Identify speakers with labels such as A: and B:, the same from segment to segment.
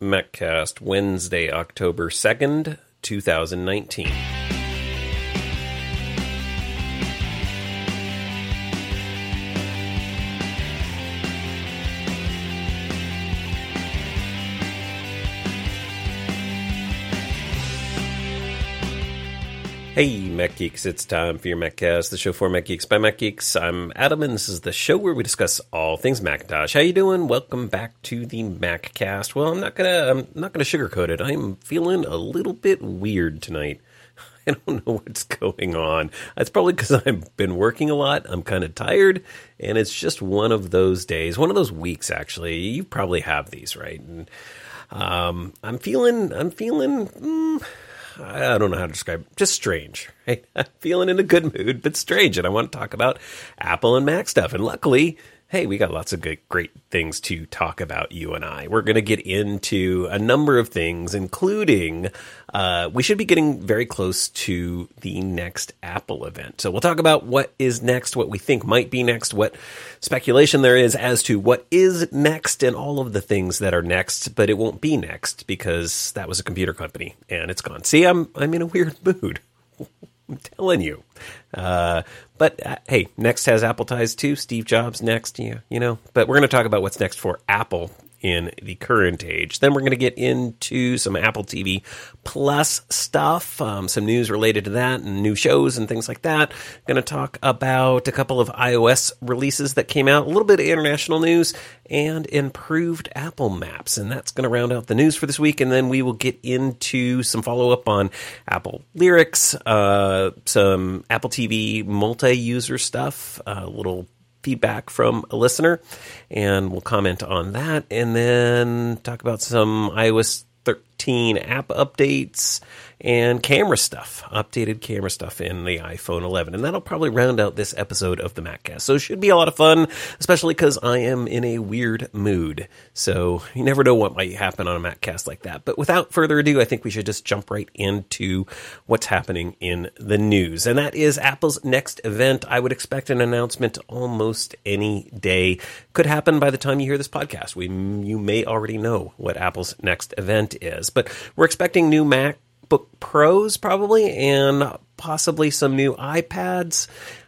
A: MacCast, Wednesday, October 2nd, 2019. Hey, Mac Geeks, it's time for your MacCast, the show for Mac Geeks by Mac Geeks. I'm Adam, and this is the show where we discuss all things Macintosh. How you doing? Welcome back to the MacCast. Well, I'm not gonna sugarcoat it. I'm feeling a little bit weird tonight. I don't know what's going on. It's probably because I've been working a lot. I'm kind of tired, and it's just one of those days, one of those weeks, actually. You probably have these, right? And I'm feeling. I don't know how to describe it. Just strange. Right? I'm feeling in a good mood, but strange. And I want to talk about Apple and Mac stuff. And luckily, hey, we got lots of great things to talk about, you and I. We're going to get into a number of things, including we should be getting very close to the next Apple event. So we'll talk about what is next, what we think might be next, what speculation there is as to what is next, and all of the things that are next, but it won't be next because that was a computer company and it's gone. See, I'm in a weird mood. I'm telling you. But hey, next has Apple ties too. Steve Jobs next, you know. But we're going to talk about what's next for Apple in the current age. Then we're going to get into some Apple TV Plus stuff, some news related to that, and new shows and things like that. Going to talk about a couple of iOS releases that came out, a little bit of international news, and improved Apple Maps. And that's going to round out the news for this week. And then we will get into some follow-up on Apple Lyrics, some Apple TV multi-user stuff, a little feedback from a listener, and we'll comment on that, and then talk about some iOS 13 app updates and camera stuff, updated camera stuff in the iPhone 11. And that'll probably round out this episode of the MacCast. So it should be a lot of fun, especially because I am in a weird mood. So you never know what might happen on a MacCast like that. But without further ado, I think we should just jump right into what's happening in the news. And that is Apple's next event. I would expect an announcement almost any day. Could happen by the time you hear this podcast. You may already know what Apple's next event is. But we're expecting new MacBook Pros probably, and possibly some new iPad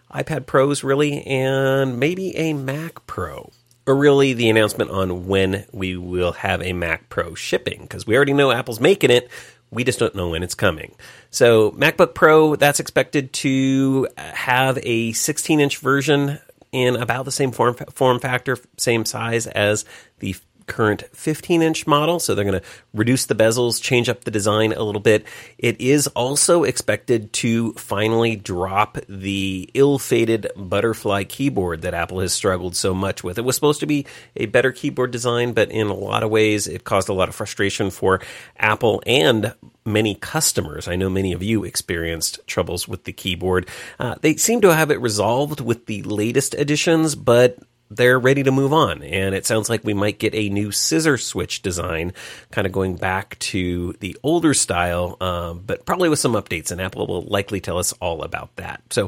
A: Pros really, and maybe a Mac Pro. Or really the announcement on when we will have a Mac Pro shipping, because we already know Apple's making it. We just don't know when it's coming. So MacBook Pro, that's expected to have a 16-inch version in about the same form factor, same size as the current 15-inch model, so they're going to reduce the bezels, change up the design a little bit. It is also expected to finally drop the ill-fated butterfly keyboard that Apple has struggled so much with. It was supposed to be a better keyboard design, but in a lot of ways it caused a lot of frustration for Apple and many customers. I know many of you experienced troubles with the keyboard. They seem to have it resolved with the latest editions, but they're ready to move on, and it sounds like we might get a new scissor switch design, kind of going back to the older style, but probably with some updates, and Apple will likely tell us all about that. So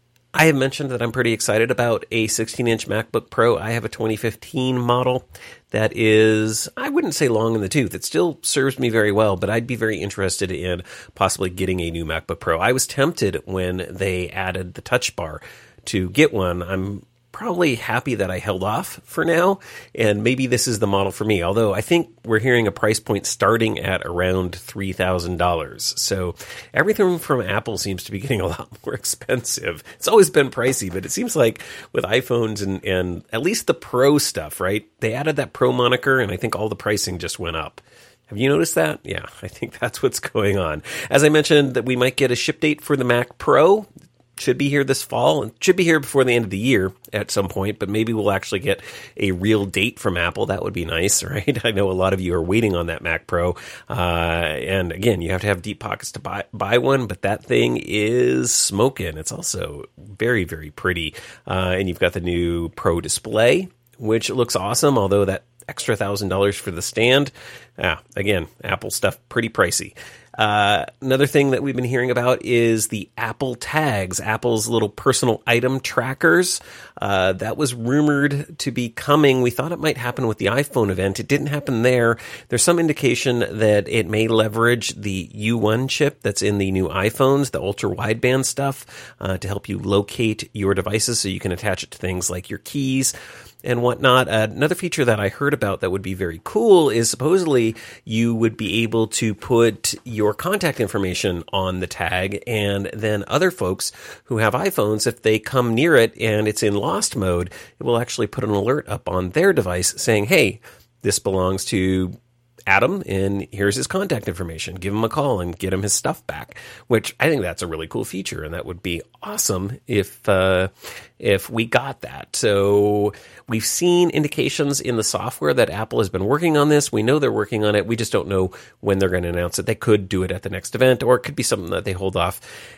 A: I have mentioned that I'm pretty excited about a 16-inch MacBook Pro. I have a 2015 model that is, I wouldn't say long in the tooth. It still serves me very well, but I'd be very interested in possibly getting a new MacBook Pro. I was tempted when they added the Touch Bar to get one. I'm probably happy that I held off for now, and maybe this is the model for me, although I think we're hearing a price point starting at around $3,000. So everything from Apple seems to be getting a lot more expensive. It's always been pricey, but it seems like with iPhones and at least the Pro stuff, right? They added that Pro moniker, and I think all the pricing just went up. Have you noticed that? Yeah, I think that's what's going on. As I mentioned, that we might get a ship date for the Mac Pro. Should be here this fall, and should be here before the end of the year at some point, but maybe we'll actually get a real date from Apple. That would be nice, right? I know a lot of you are waiting on that Mac Pro, and again, you have to have deep pockets to buy one, but that thing is smoking. It's also very, very pretty, and you've got the new Pro display, which looks awesome, although that extra $1,000 for the stand, again, Apple stuff, pretty pricey. Another thing that we've been hearing about is the Apple Tags, Apple's little personal item trackers. That was rumored to be coming. We thought it might happen with the iPhone event. It didn't happen there. There's some indication that it may leverage the U1 chip that's in the new iPhones, the ultra wideband stuff, to help you locate your devices so you can attach it to things like your keys and whatnot. Another feature that I heard about that would be very cool is supposedly you would be able to put your contact information on the tag, and then other folks who have iPhones, if they come near it and it's in lost mode, it will actually put an alert up on their device saying, hey, this belongs to Adam, and here's his contact information. Give him a call and get him his stuff back, which I think that's a really cool feature, and that would be awesome if we got that. So we've seen indications in the software that Apple has been working on this. We know they're working on it. We just don't know when they're going to announce it. They could do it at the next event, or it could be something that they hold off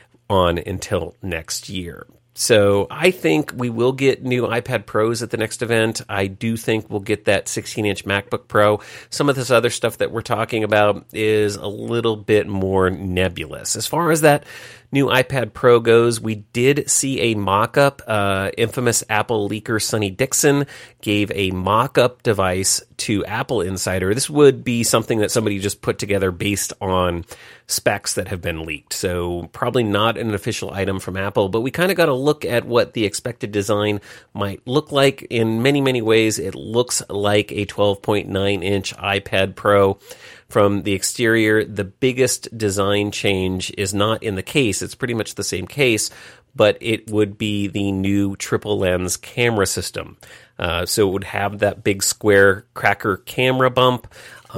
A: on until next year. So I think we will get new iPad Pros at the next event. I do think we'll get that 16-inch MacBook Pro. Some of this other stuff that we're talking about is a little bit more nebulous. As far as that new iPad Pro goes, we did see a mock-up. Infamous Apple leaker Sonny Dixon gave a mock-up device to Apple Insider. This would be something that somebody just put together based on specs that have been leaked. So probably not an official item from Apple, but we kind of got to look at what the expected design might look like. In many, many ways, it looks like a 12.9-inch iPad Pro. From the exterior, the biggest design change is not in the case. It's pretty much the same case, but it would be the new triple lens camera system. So it would have that big square cracker camera bump.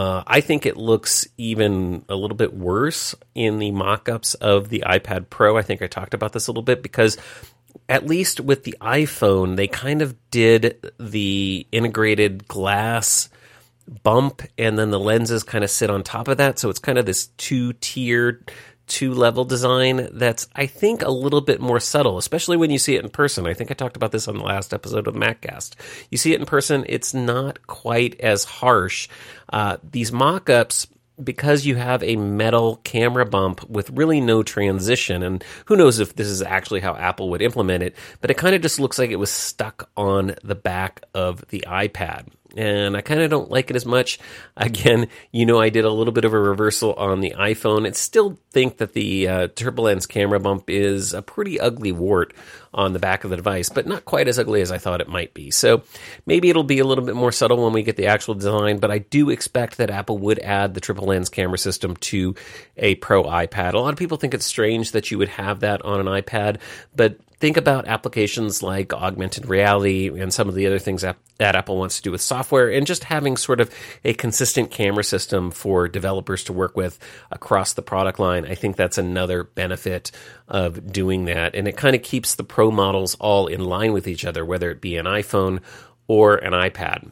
A: I think it looks even a little bit worse in the mock-ups of the iPad Pro. I think I talked about this a little bit because at least with the iPhone, they kind of did the integrated glass bump, and then the lenses kind of sit on top of that. So it's kind of this two-tiered, two-level design that's, I think, a little bit more subtle, especially when you see it in person. I think I talked about this on the last episode of MacCast. You see it in person, it's not quite as harsh. These mock-ups, because you have a metal camera bump with really no transition, and who knows if this is actually how Apple would implement it, but it kind of just looks like it was stuck on the back of the iPad. And I kind of don't like it as much. Again, I did a little bit of a reversal on the iPhone. I still think that the triple lens camera bump is a pretty ugly wart on the back of the device, but not quite as ugly as I thought it might be. So maybe it'll be a little bit more subtle when we get the actual design, but I do expect that Apple would add the triple lens camera system to a Pro iPad. A lot of people think it's strange that you would have that on an iPad, but think about applications like augmented reality and some of the other things that Apple wants to do with software, and just having sort of a consistent camera system for developers to work with across the product line. I think that's another benefit of doing that. And it kind of keeps the Pro models all in line with each other, whether it be an iPhone or an iPad.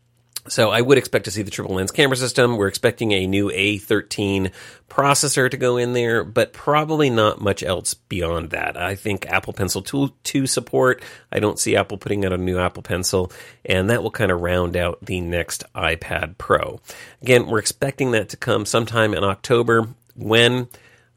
A: So I would expect to see the triple lens camera system. We're expecting a new A13 processor to go in there, but probably not much else beyond that. I think Apple Pencil 2 support. I don't see Apple putting out a new Apple Pencil, and that will kind of round out the next iPad Pro. Again, we're expecting that to come sometime in October. When?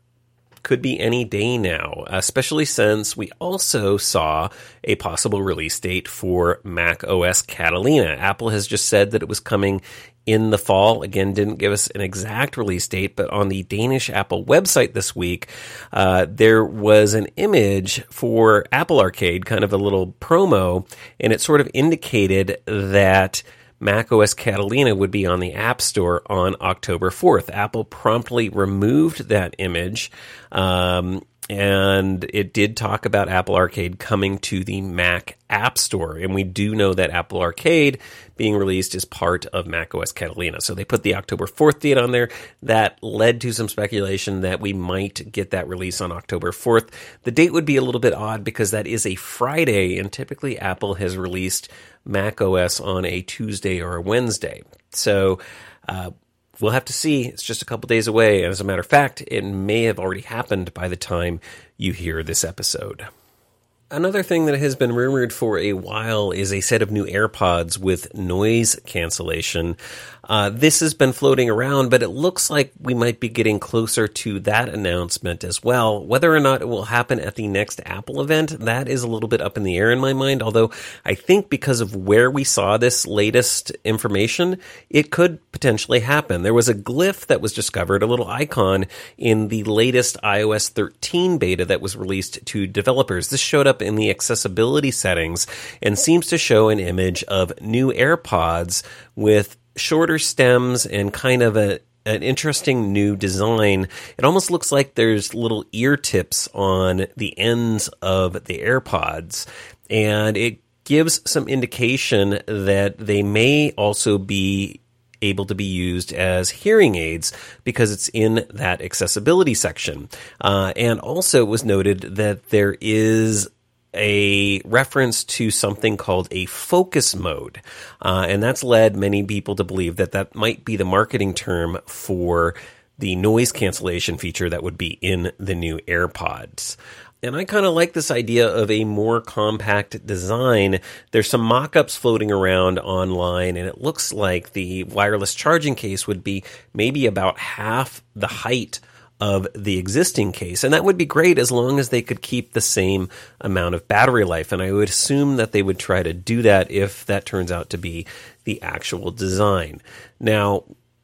A: Could be any day now, especially since we also saw a possible release date for Mac OS Catalina. Apple has just said that it was coming in the fall. Again, didn't give us an exact release date, but on the Danish Apple website this week, there was an image for Apple Arcade, kind of a little promo, and it sort of indicated that macOS Catalina would be on the App Store on October 4th. Apple promptly removed that image, and it did talk about Apple Arcade coming to the Mac App Store. And we do know that Apple Arcade being released is part of macOS Catalina. So they put the October 4th date on there. That led to some speculation that we might get that release on October 4th. The date would be a little bit odd because that is a Friday, and typically Apple has released macOS on a Tuesday or a Wednesday. So we'll have to see. It's just a couple days away. And as a matter of fact, it may have already happened by the time you hear this episode. Another thing that has been rumored for a while is a set of new AirPods with noise cancellation. This has been floating around, but it looks like we might be getting closer to that announcement as well. Whether or not it will happen at the next Apple event, that is a little bit up in the air in my mind, although I think because of where we saw this latest information, it could potentially happen. There was a glyph that was discovered, a little icon in the latest iOS 13 beta that was released to developers. This showed up in the accessibility settings and seems to show an image of new AirPods with shorter stems and kind of an interesting new design. It almost looks like there's little ear tips on the ends of the AirPods, and it gives some indication that they may also be able to be used as hearing aids because it's in that accessibility section. And also it was noted that there is a reference to something called a focus mode. And that's led many people to believe that that might be the marketing term for the noise cancellation feature that would be in the new AirPods. And I kind of like this idea of a more compact design. There's some mock-ups floating around online, and it looks like the wireless charging case would be maybe about half the height of the existing case. And that would be great as long as they could keep the same amount of battery life. And I would assume that they would try to do that if that turns out to be the actual design. Now,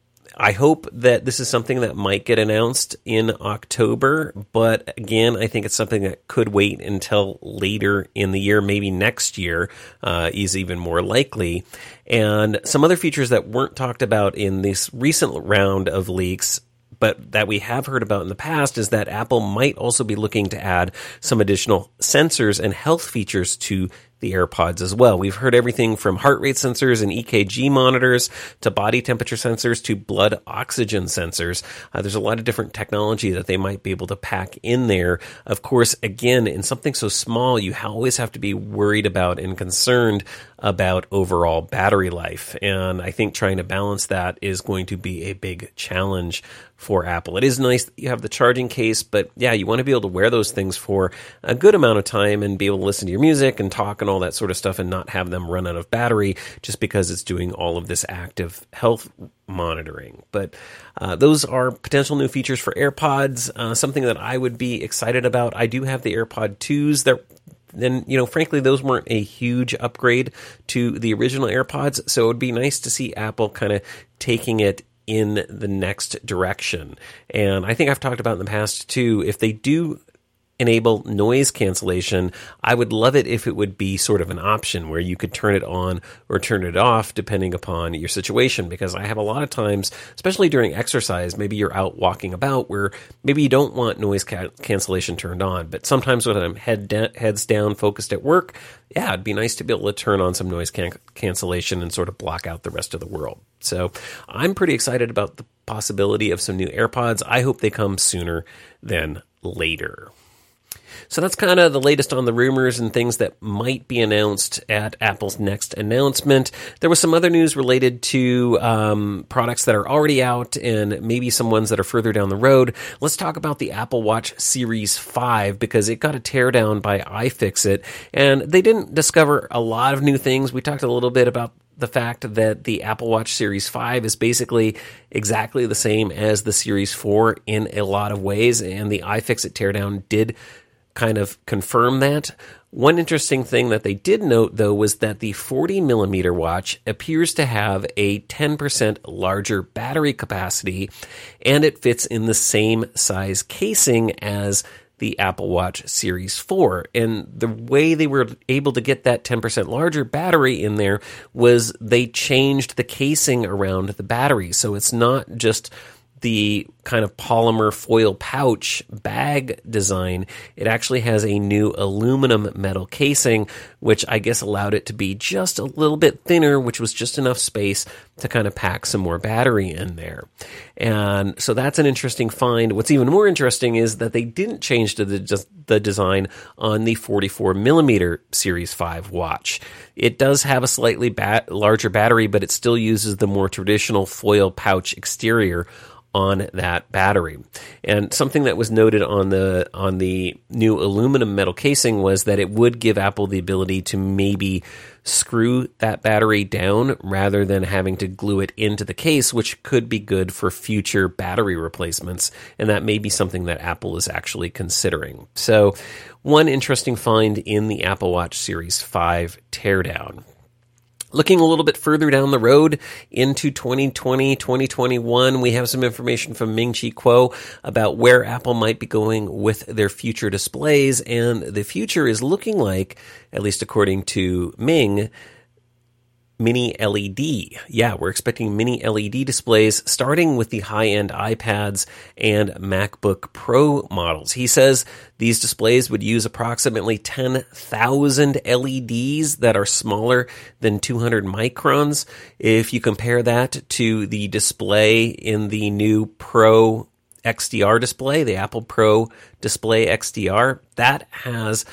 A: I hope that this is something that might get announced in October, but again, I think it's something that could wait until later in the year, maybe next year is even more likely. And some other features that weren't talked about in this recent round of leaks, but that we have heard about in the past, is that Apple might also be looking to add some additional sensors and health features to the AirPods as well. We've heard everything from heart rate sensors and EKG monitors to body temperature sensors to blood oxygen sensors. There's a lot of different technology that they might be able to pack in there. Of course, again, in something so small, you always have to be worried about and concerned about overall battery life. And I think trying to balance that is going to be a big challenge for Apple. It is nice that you have the charging case, but yeah, you want to be able to wear those things for a good amount of time and be able to listen to your music and talk and all that sort of stuff and not have them run out of battery just because it's doing all of this active health monitoring. But those are potential new features for AirPods, something that I would be excited about. I do have the AirPod 2s. Then, frankly, those weren't a huge upgrade to the original AirPods, so it would be nice to see Apple kind of taking it in the next direction. And I think I've talked about in the past, too, if they do enable noise cancellation, I would love it if it would be sort of an option where you could turn it on or turn it off depending upon your situation, because I have a lot of times, especially during exercise, maybe you're out walking about where maybe you don't want noise cancellation turned on, but sometimes when I'm heads down focused at work, yeah, it'd be nice to be able to turn on some noise cancellation and sort of block out the rest of the world. So I'm pretty excited about the possibility of some new AirPods. I hope they come sooner than later. So that's kind of the latest on the rumors and things that might be announced at Apple's next announcement. There was some other news related to products that are already out and maybe some ones that are further down the road. Let's talk about the Apple Watch Series 5 because it got a teardown by iFixit, and they didn't discover a lot of new things. We talked a little bit about the fact that the Apple Watch Series 5 is basically exactly the same as the Series 4 in a lot of ways, and the iFixit teardown did kind of confirm that. One interesting thing that they did note, though, was that the 40-millimeter watch appears to have a 10% larger battery capacity, and it fits in the same size casing as the Apple Watch Series 4. And the way they were able to get that 10% larger battery in there was they changed the casing around the battery. So it's not just the kind of polymer foil pouch bag design. It actually has a new aluminum metal casing, which I guess allowed it to be just a little bit thinner, which was just enough space to kind of pack some more battery in there. And so that's an interesting find. What's even more interesting is that they didn't change the design on the 44 millimeter Series 5 watch. It does have a slightly larger battery, but it still uses the more traditional foil pouch exterior on that battery. And something that was noted on the new aluminum metal casing was that it would give Apple the ability to maybe screw that battery down rather than having to glue it into the case, which could be good for future battery replacements. And that may be something that Apple is actually considering. So one interesting find in the Apple Watch Series 5 teardown. Looking a little bit further down the road into 2020, 2021, we have some information from Ming-Chi Kuo about where Apple might be going with their future displays, and the future is looking like, at least according to Ming, Mini LED. Yeah, we're expecting Mini LED displays starting with the high-end iPads and MacBook Pro models. He says these displays would use approximately 10,000 LEDs that are smaller than 200 microns. If you compare that to the display in the new Pro XDR display, the Apple Pro Display XDR, that has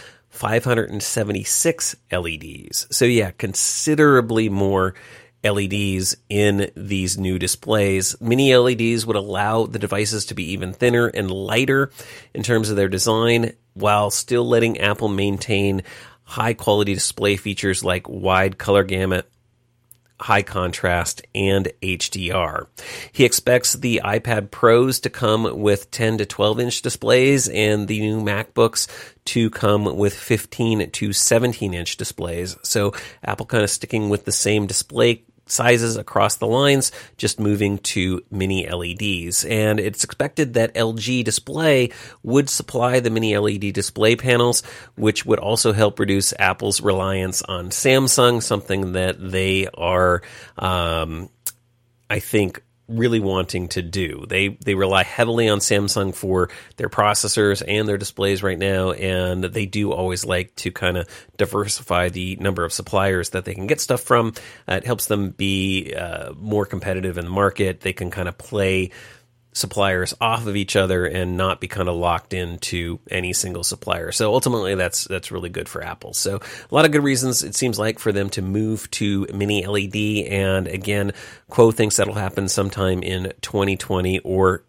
A: 576 LEDs. So yeah, considerably more LEDs in these new displays. Mini LEDs would allow the devices to be even thinner and lighter in terms of their design, while still letting Apple maintain high quality display features like wide color gamut, high contrast, and HDR. He expects the iPad Pros to come with 10 to 12-inch displays and the new MacBooks to come with 15 to 17-inch displays. So Apple kind of sticking with the same display sizes across the lines, just moving to mini LEDs. And it's expected that LG Display would supply the mini LED display panels, which would also help reduce Apple's reliance on Samsung, something that they are, I think, really wanting to do. They rely heavily on Samsung for their processors and their displays right now, and they do always like to kind of diversify the number of suppliers that they can get stuff from. It helps them be more competitive in the market. They can kind of play suppliers off of each other and not be kind of locked into any single supplier. So ultimately that's really good for Apple. So a lot of good reasons, it seems like, for them to move to mini LED. And again, Kuo thinks that'll happen sometime in 2020 or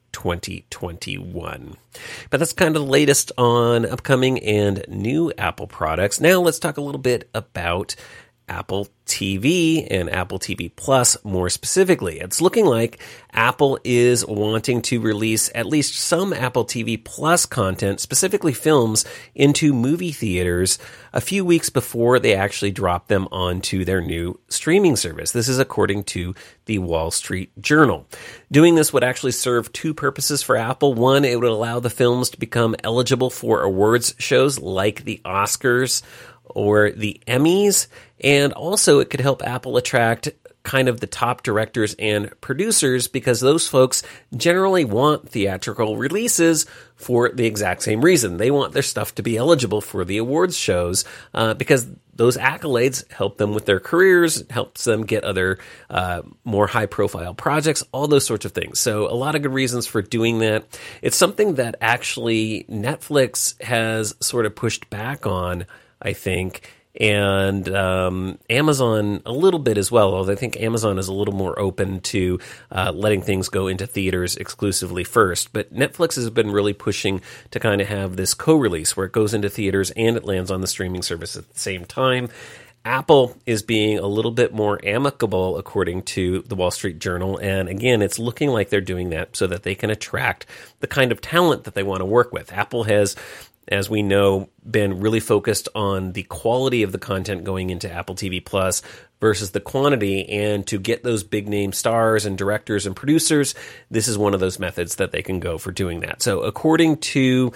A: 2021. But that's kind of the latest on upcoming and new Apple products. Now let's talk a little bit about Apple TV and Apple TV Plus more specifically. It's looking like Apple is wanting to release at least some Apple TV Plus content, specifically films, into movie theaters a few weeks before they actually drop them onto their new streaming service. This is according to the Wall Street Journal. Doing this would actually serve two purposes for Apple. One, it would allow the films to become eligible for awards shows like the Oscars or the Emmys, and also it could help Apple attract kind of the top directors and producers, because those folks generally want theatrical releases for the exact same reason. They want their stuff to be eligible for the awards shows because those accolades help them with their careers, helps them get other more high-profile projects, all those sorts of things. So a lot of good reasons for doing that. It's something that actually Netflix has sort of pushed back on, I think, and Amazon a little bit as well, although I think Amazon is a little more open to letting things go into theaters exclusively first. But Netflix has been really pushing to kind of have this co-release where it goes into theaters and it lands on the streaming service at the same time. Apple is being a little bit more amicable, according to the Wall Street Journal. And again, it's looking like they're doing that so that they can attract the kind of talent that they want to work with. Apple has, as we know, been really focused on the quality of the content going into Apple TV Plus versus the quantity. And to get those big name stars and directors and producers, this is one of those methods that they can go for doing that. So according to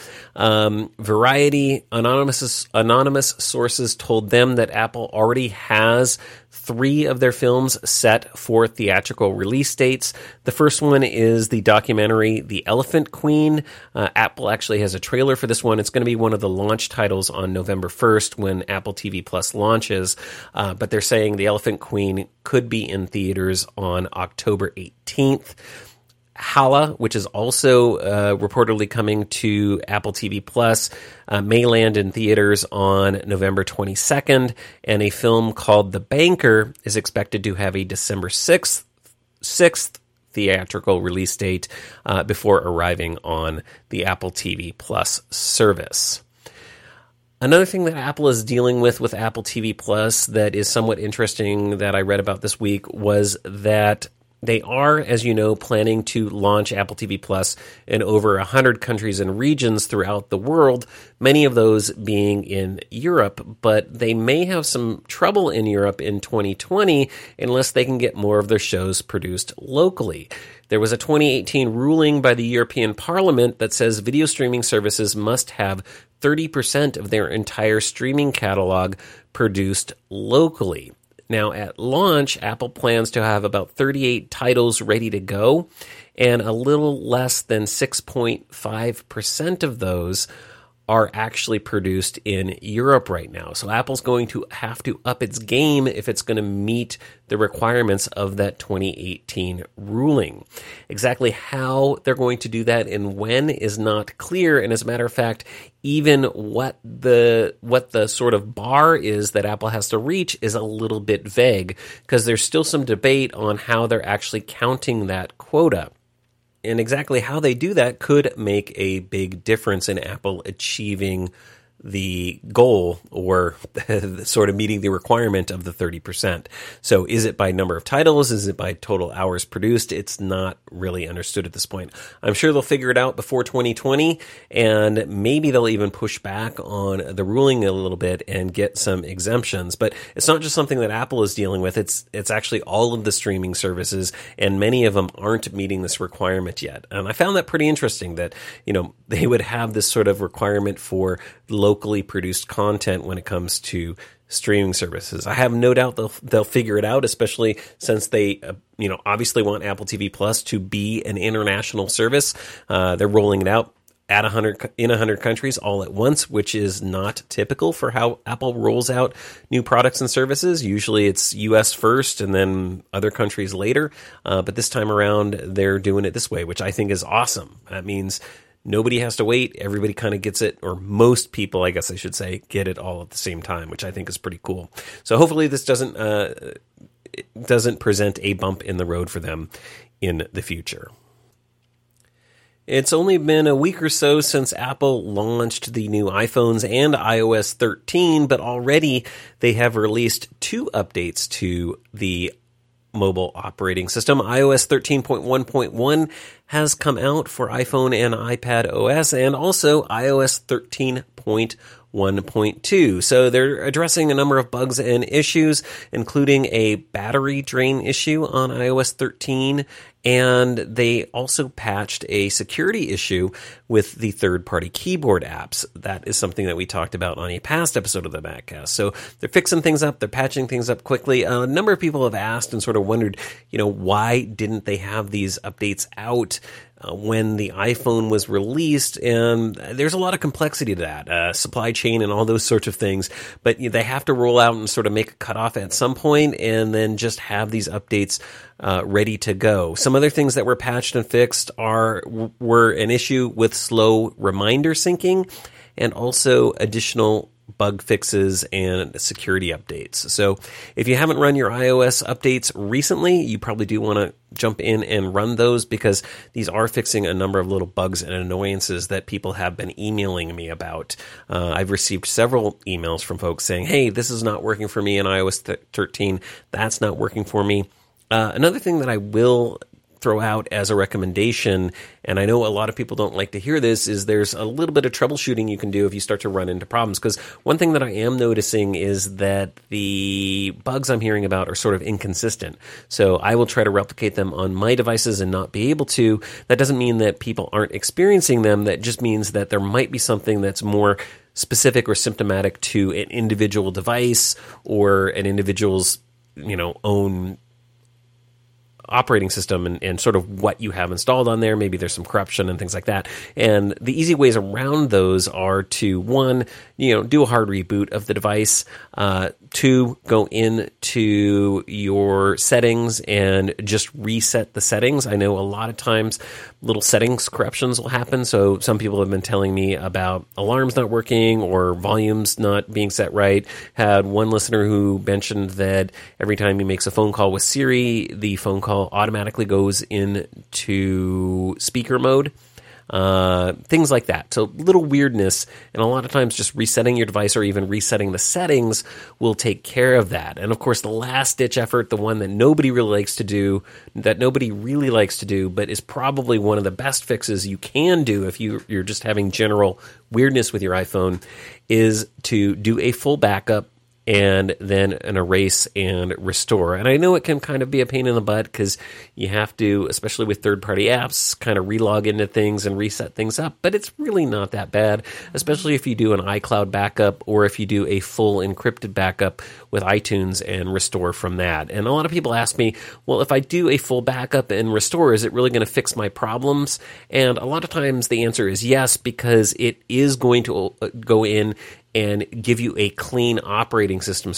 A: Variety, anonymous sources told them that Apple already has 3 of their films set for theatrical release dates. The first one is the documentary The Elephant Queen. Apple actually has a trailer for this one. It's going to be one of the launch titles on November 1st when Apple TV Plus launches. But they're saying The Elephant Queen could be in theaters on October 18th. Hala, which is also reportedly coming to Apple TV Plus, may land in theaters on November 22nd, and a film called The Banker is expected to have a December 6th theatrical release date before arriving on the Apple TV Plus service. Another thing that Apple is dealing with Apple TV Plus that is somewhat interesting that I read about this week was that they are, as you know, planning to launch Apple TV Plus in over 100 countries and regions throughout the world, many of those being in Europe, but they may have some trouble in Europe in 2020 unless they can get more of their shows produced locally. There was a 2018 ruling by the European Parliament that says video streaming services must have 30% of their entire streaming catalog produced locally. Now, at launch, Apple plans to have about 38 titles ready to go, and a little less than 6.5% of those are actually produced in Europe right now. So Apple's going to have to up its game if it's going to meet the requirements of that 2018 ruling. Exactly how they're going to do that and when is not clear. And as a matter of fact, even what the sort of bar is that Apple has to reach is a little bit vague, because there's still some debate on how they're actually counting that quota. And exactly how they do that could make a big difference in Apple achieving the goal or sort of meeting the requirement of the 30%. So is it by number of titles? Is it by total hours produced? It's not really understood at this point. I'm sure they'll figure it out before 2020, and maybe they'll even push back on the ruling a little bit and get some exemptions. But it's not just something that Apple is dealing with. It's actually all of the streaming services, and many of them aren't meeting this requirement yet. And I found that pretty interesting that, they would have this sort of requirement for locally produced content when it comes to streaming services. I have no doubt they'll figure it out, especially since they obviously want Apple TV Plus to be an international service. They're rolling it out at 100 countries all at once, which is not typical for how Apple rolls out new products and services. Usually it's US first and then other countries later. But this time around, they're doing it this way, which I think is awesome. That means nobody has to wait. Everybody kind of gets it, or most people, I guess I should say, get it all at the same time, which I think is pretty cool. So hopefully this doesn't present a bump in the road for them in the future. It's only been a week or so since Apple launched the new iPhones and iOS 13, but already they have released 2 updates to the mobile operating system. iOS 13.1.1 has come out for iPhone and iPad OS, and also iOS 13.1.2. So they're addressing a number of bugs and issues, including a battery drain issue on iOS 13, and they also patched a security issue with the third-party keyboard apps. That is something that we talked about on a past episode of the Maccast. So they're fixing things up, they're patching things up quickly. A number of people have asked and sort of wondered, why didn't they have these updates out when the iPhone was released? And there's a lot of complexity to that, supply chain and all those sorts of things. But they have to roll out and sort of make a cutoff at some point, and then just have these updates ready to go. Some other things that were patched and fixed were an issue with slow reminder syncing, and also additional bug fixes and security updates. So if you haven't run your iOS updates recently, you probably do want to jump in and run those, because these are fixing a number of little bugs and annoyances that people have been emailing me about. I've received several emails from folks saying, hey, this is not working for me in iOS 13. That's not working for me. Another thing that I will throw out as a recommendation, and I know a lot of people don't like to hear this, is there's a little bit of troubleshooting you can do if you start to run into problems. Because one thing that I am noticing is that the bugs I'm hearing about are sort of inconsistent. So I will try to replicate them on my devices and not be able to. That doesn't mean that people aren't experiencing them. That just means that there might be something that's more specific or symptomatic to an individual device or an individual's own operating system and sort of what you have installed on there. Maybe there's some corruption and things like that. And the easy ways around those are to, one, do a hard reboot of the device. Two, go into your settings and just reset the settings. I know a lot of times little settings corruptions will happen. So some people have been telling me about alarms not working or volumes not being set right. Had one listener who mentioned that every time he makes a phone call with Siri, the phone call automatically goes into speaker mode. Things like that. So little weirdness, and a lot of times just resetting your device or even resetting the settings will take care of that. And of course, the last ditch effort, the one that nobody really likes to do, but is probably one of the best fixes you can do if you're just having general weirdness with your iPhone, is to do a full backup and then an erase and restore. And I know it can kind of be a pain in the butt because you have to, especially with third-party apps, kind of relog into things and reset things up. But it's really not that bad, especially if you do an iCloud backup or if you do a full encrypted backup with iTunes and restore from that. And a lot of people ask me, well, if I do a full backup and restore, is it really going to fix my problems? And a lot of times the answer is yes, because it is going to go in and give you a clean operating system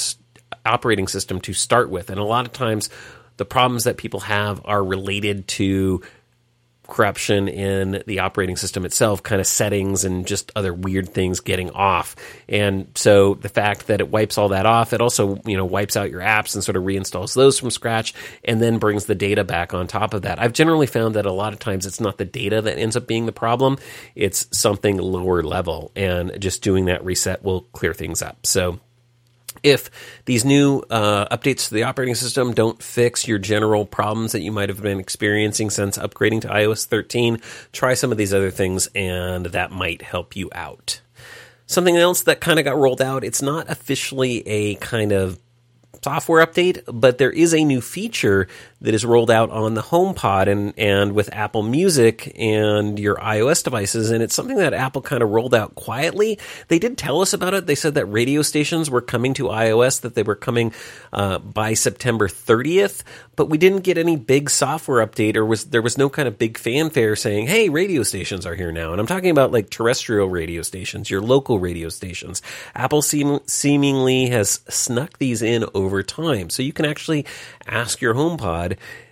A: to start with. And a lot of times the problems that people have are related to corruption in the operating system itself, kind of settings and just other weird things getting off. And so the fact that it wipes all that off, it also, wipes out your apps and sort of reinstalls those from scratch and then brings the data back on top of that. I've generally found that a lot of times it's not the data that ends up being the problem. It's something lower level, and just doing that reset will clear things up. So if these new updates to the operating system don't fix your general problems that you might have been experiencing since upgrading to iOS 13, try some of these other things, and that might help you out. Something else that kind of got rolled out, it's not officially a kind of software update, but there is a new feature that is rolled out on the HomePod and with Apple Music and your iOS devices, and it's something that Apple kind of rolled out quietly. They did tell us about it. They said that radio stations were coming to iOS, that they were coming by September 30th, but we didn't get any big software update, or there was no kind of big fanfare saying, hey, radio stations are here now. And I'm talking about like terrestrial radio stations, your local radio stations. Apple seemingly has snuck these in over time. So you can actually ask your HomePod,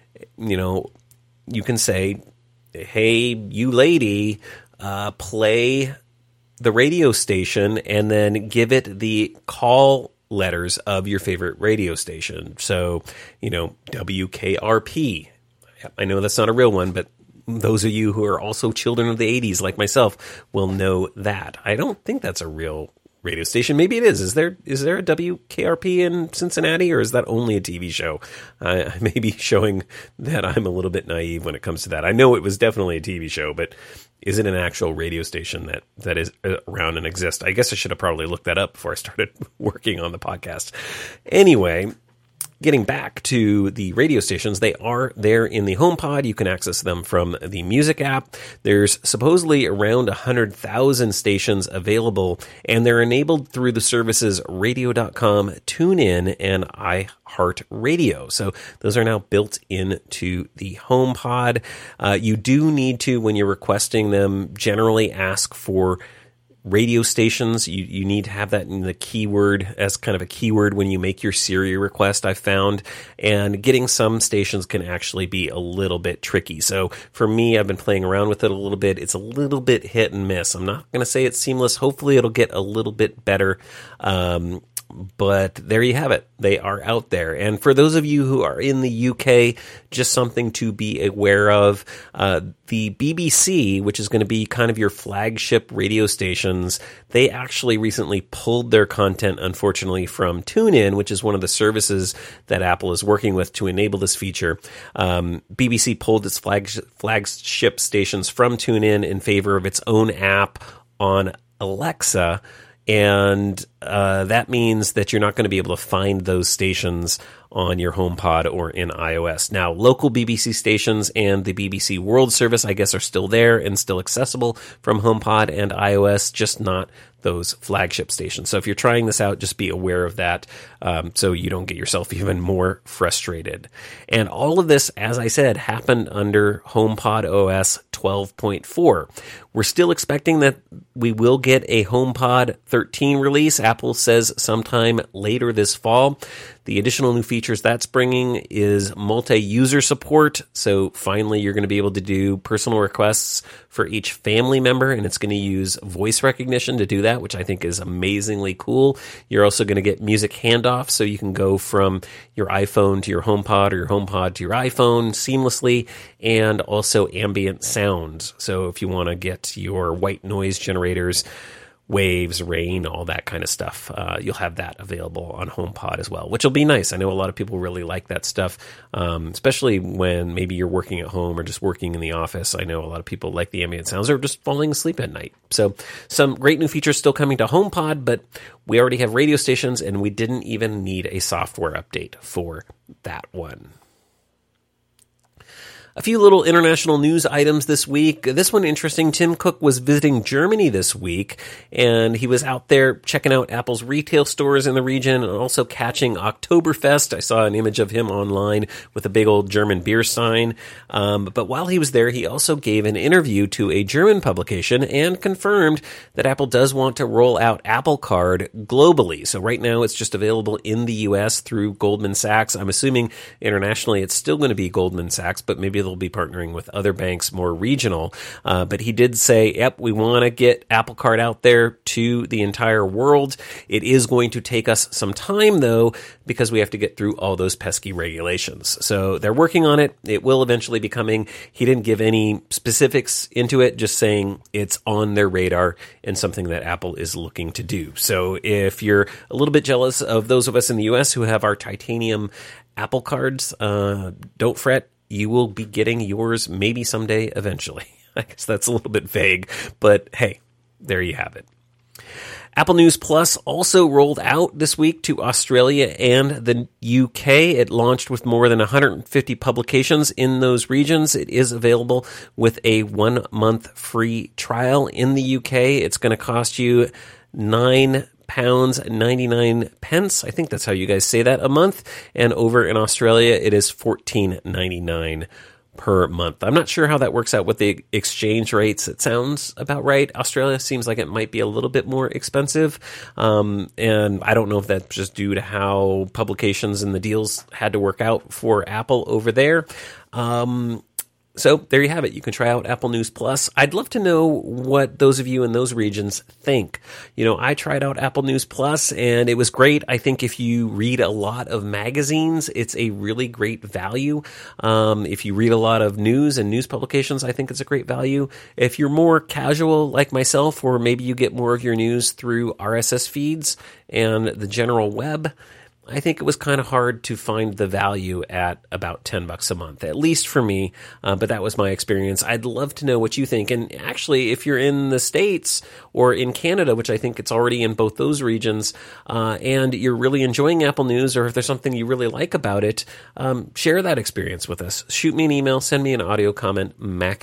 A: you can say, hey, you lady, play the radio station, and then give it the call letters of your favorite radio station. So, WKRP. I know that's not a real one, but those of you who are also children of the 80s like myself will know that. I don't think that's a real radio station. Maybe it is. Is there a WKRP in Cincinnati, or is that only a TV show? I may be showing that I'm a little bit naive when it comes to that. I know it was definitely a TV show, but is it an actual radio station that is around and exists? I guess I should have probably looked that up before I started working on the podcast. Anyway, getting back to the radio stations, they are there in the HomePod. You can access them from the Music app. There's supposedly around 100,000 stations available, and they're enabled through the services Radio.com, TuneIn, and iHeartRadio. So those are now built into the HomePod. You do need to, when you're requesting them, generally ask for radio stations. You need to have that in the keyword as kind of a keyword when you make your Siri request, I've found. And getting some stations can actually be a little bit tricky. So for me, I've been playing around with it a little bit. It's a little bit hit and miss. I'm not going to say it's seamless. Hopefully it'll get a little bit better. But there you have it. They are out there. And for those of you who are in the UK, just something to be aware of. The BBC, which is going to be kind of your flagship radio stations, they actually recently pulled their content, unfortunately, from TuneIn, which is one of the services that Apple is working with to enable this feature. BBC pulled its flagship stations from TuneIn in favor of its own app on Alexa. And that means that you're not going to be able to find those stations on your HomePod or in iOS. Now, local BBC stations and the BBC World Service, I guess, are still there and still accessible from HomePod and iOS, just not those flagship stations. So if you're trying this out, just be aware of that, so you don't get yourself even more frustrated. And all of this, as I said, happened under HomePod OS 12.4. We're still expecting that we will get a HomePod 13 release. Apple says sometime later this fall. The additional new features that's bringing is multi-user support. So finally, you're going to be able to do personal requests for each family member, and it's going to use voice recognition to do that, which I think is amazingly cool. You're also going to get music handoff, so you can go from your iPhone to your HomePod or your HomePod to your iPhone seamlessly, and also ambient sounds. So if you want to get your white noise generators, waves, rain, all that kind of stuff, you'll have that available on HomePod as well, which will be nice. I know a lot of people really like that stuff, especially when maybe you're working at home or just working in the office. I know a lot of people like the ambient sounds or just falling asleep at night. So some great new features still coming to HomePod, but we already have radio stations and we didn't even need a software update for that one. A few little international news items this week. This one interesting. Tim Cook was visiting Germany this week, and he was out there checking out Apple's retail stores in the region and also catching Oktoberfest. I saw an image of him online with a big old German beer sign. But while he was there, he also gave an interview to a German publication and confirmed that Apple does want to roll out Apple Card globally. So right now it's just available in the US through Goldman Sachs. I'm assuming internationally it's still going to be Goldman Sachs, but maybe they'll be partnering with other banks, more regional. But he did say, yep, we want to get Apple Card out there to the entire world. It is going to take us some time, though, because we have to get through all those pesky regulations. So they're working on it. It will eventually be coming. He didn't give any specifics into it, just saying it's on their radar and something that Apple is looking to do. So if you're a little bit jealous of those of us in the US who have our titanium Apple Cards, don't fret. You will be getting yours maybe someday eventually. I guess that's a little bit vague, but hey, there you have it. Apple News Plus also rolled out this week to Australia and the UK. It launched with more than 150 publications in those regions. It is available with a 1-month free trial in the UK. It's going to cost you £9.99. I think that's how you guys say that, a month. And over in Australia, it is $14.99 per month. I'm not sure how that works out with the exchange rates. It sounds about right. Australia seems like it might be a little bit more expensive. And I don't know if that's just due to how publications and the deals had to work out for Apple over there. So there you have it. You can try out Apple News Plus. I'd love to know what those of you in those regions think. You know, I tried out Apple News Plus and it was great. I think if you read a lot of magazines, it's a really great value. If you read a lot of news and news publications, I think it's a great value. If you're more casual like myself, or maybe you get more of your news through RSS feeds and the general web, I think it was kind of hard to find the value at about $10 a month, at least for me. But that was my experience. I'd love to know what you think. And actually, if you're in the States or in Canada, which I think it's already in both those regions, and you're really enjoying Apple News, or if there's something you really like about it, share that experience with us. Shoot me an email, send me an audio comment,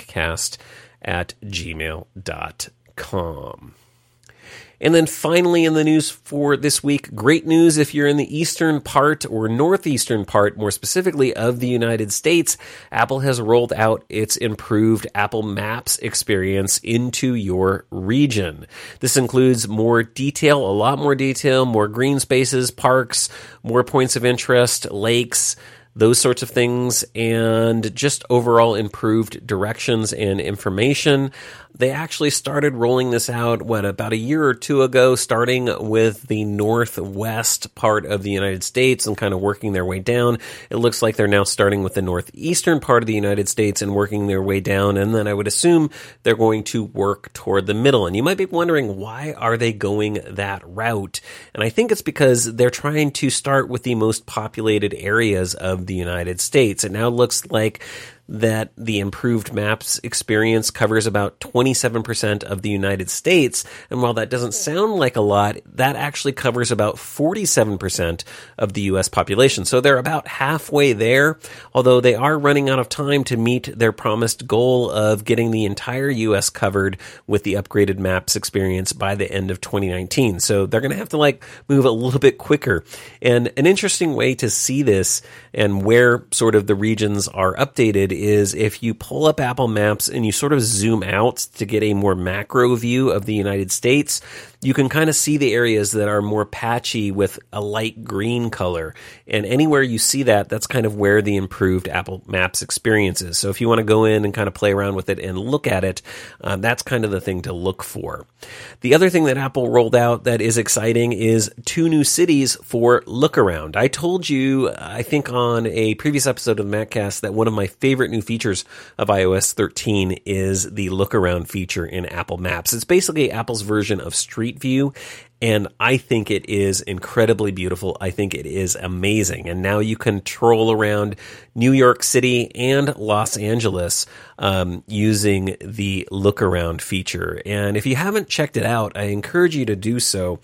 A: maccast@gmail.com. And then finally in the news for this week, great news if you're in the eastern part or northeastern part, more specifically, of the United States. Apple has rolled out its improved Apple Maps experience into your region. This includes more detail, a lot more detail, more green spaces, parks, more points of interest, lakes, those sorts of things, and just overall improved directions and information. They actually started rolling this out, about a year or two ago, starting with the northwest part of the United States and kind of working their way down. It looks like they're now starting with the northeastern part of the United States and working their way down, and then I would assume they're going to work toward the middle. And you might be wondering, why are they going that route? And I think it's because they're trying to start with the most populated areas of the United States. It now looks like that the improved maps experience covers about 27% of the United States. And while that doesn't sound like a lot, that actually covers about 47% of the U.S. population. So they're about halfway there, although they are running out of time to meet their promised goal of getting the entire U.S. covered with the upgraded maps experience by the end of 2019. So they're going to have to move a little bit quicker. And an interesting way to see this and where sort of the regions are updated is if you pull up Apple Maps and you sort of zoom out to get a more macro view of the United States, you can kind of see the areas that are more patchy with a light green color. And anywhere you see that, that's kind of where the improved Apple Maps experience is. So if you want to go in and kind of play around with it and look at it, that's kind of the thing to look for. The other thing that Apple rolled out that is exciting is 2 new cities for look around. I told you, I think on a previous episode of the MacCast, that one of my favorite new features of iOS 13 is the look around feature in Apple Maps. It's basically Apple's version of Street View, and I think it is incredibly beautiful. I think it is amazing. And now you can troll around New York City and Los Angeles using the look around feature. And if you haven't checked it out, I encourage you to do so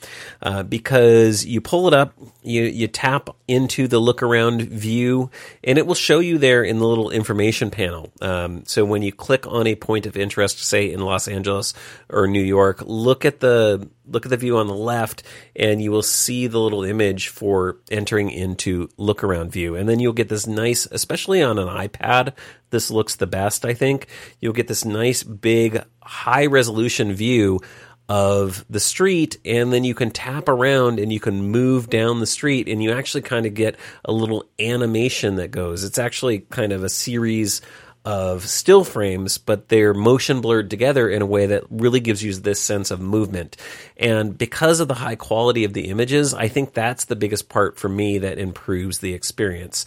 A: because you pull it up, you tap into the look around view, and it will show you there in the little information panel. So when you click on a point of interest, say in Los Angeles or New York, look at the view on the left, and you will see the little image for entering into look around view. And then you'll get this nice, especially on an iPad, this looks the best, I think. You'll get this nice, big, high resolution view of the street, and then you can tap around and you can move down the street, and you actually kind of get a little animation that goes. It's actually kind of a series of still frames, but they're motion blurred together in a way that really gives you this sense of movement. And because of the high quality of the images, I think that's the biggest part for me that improves the experience.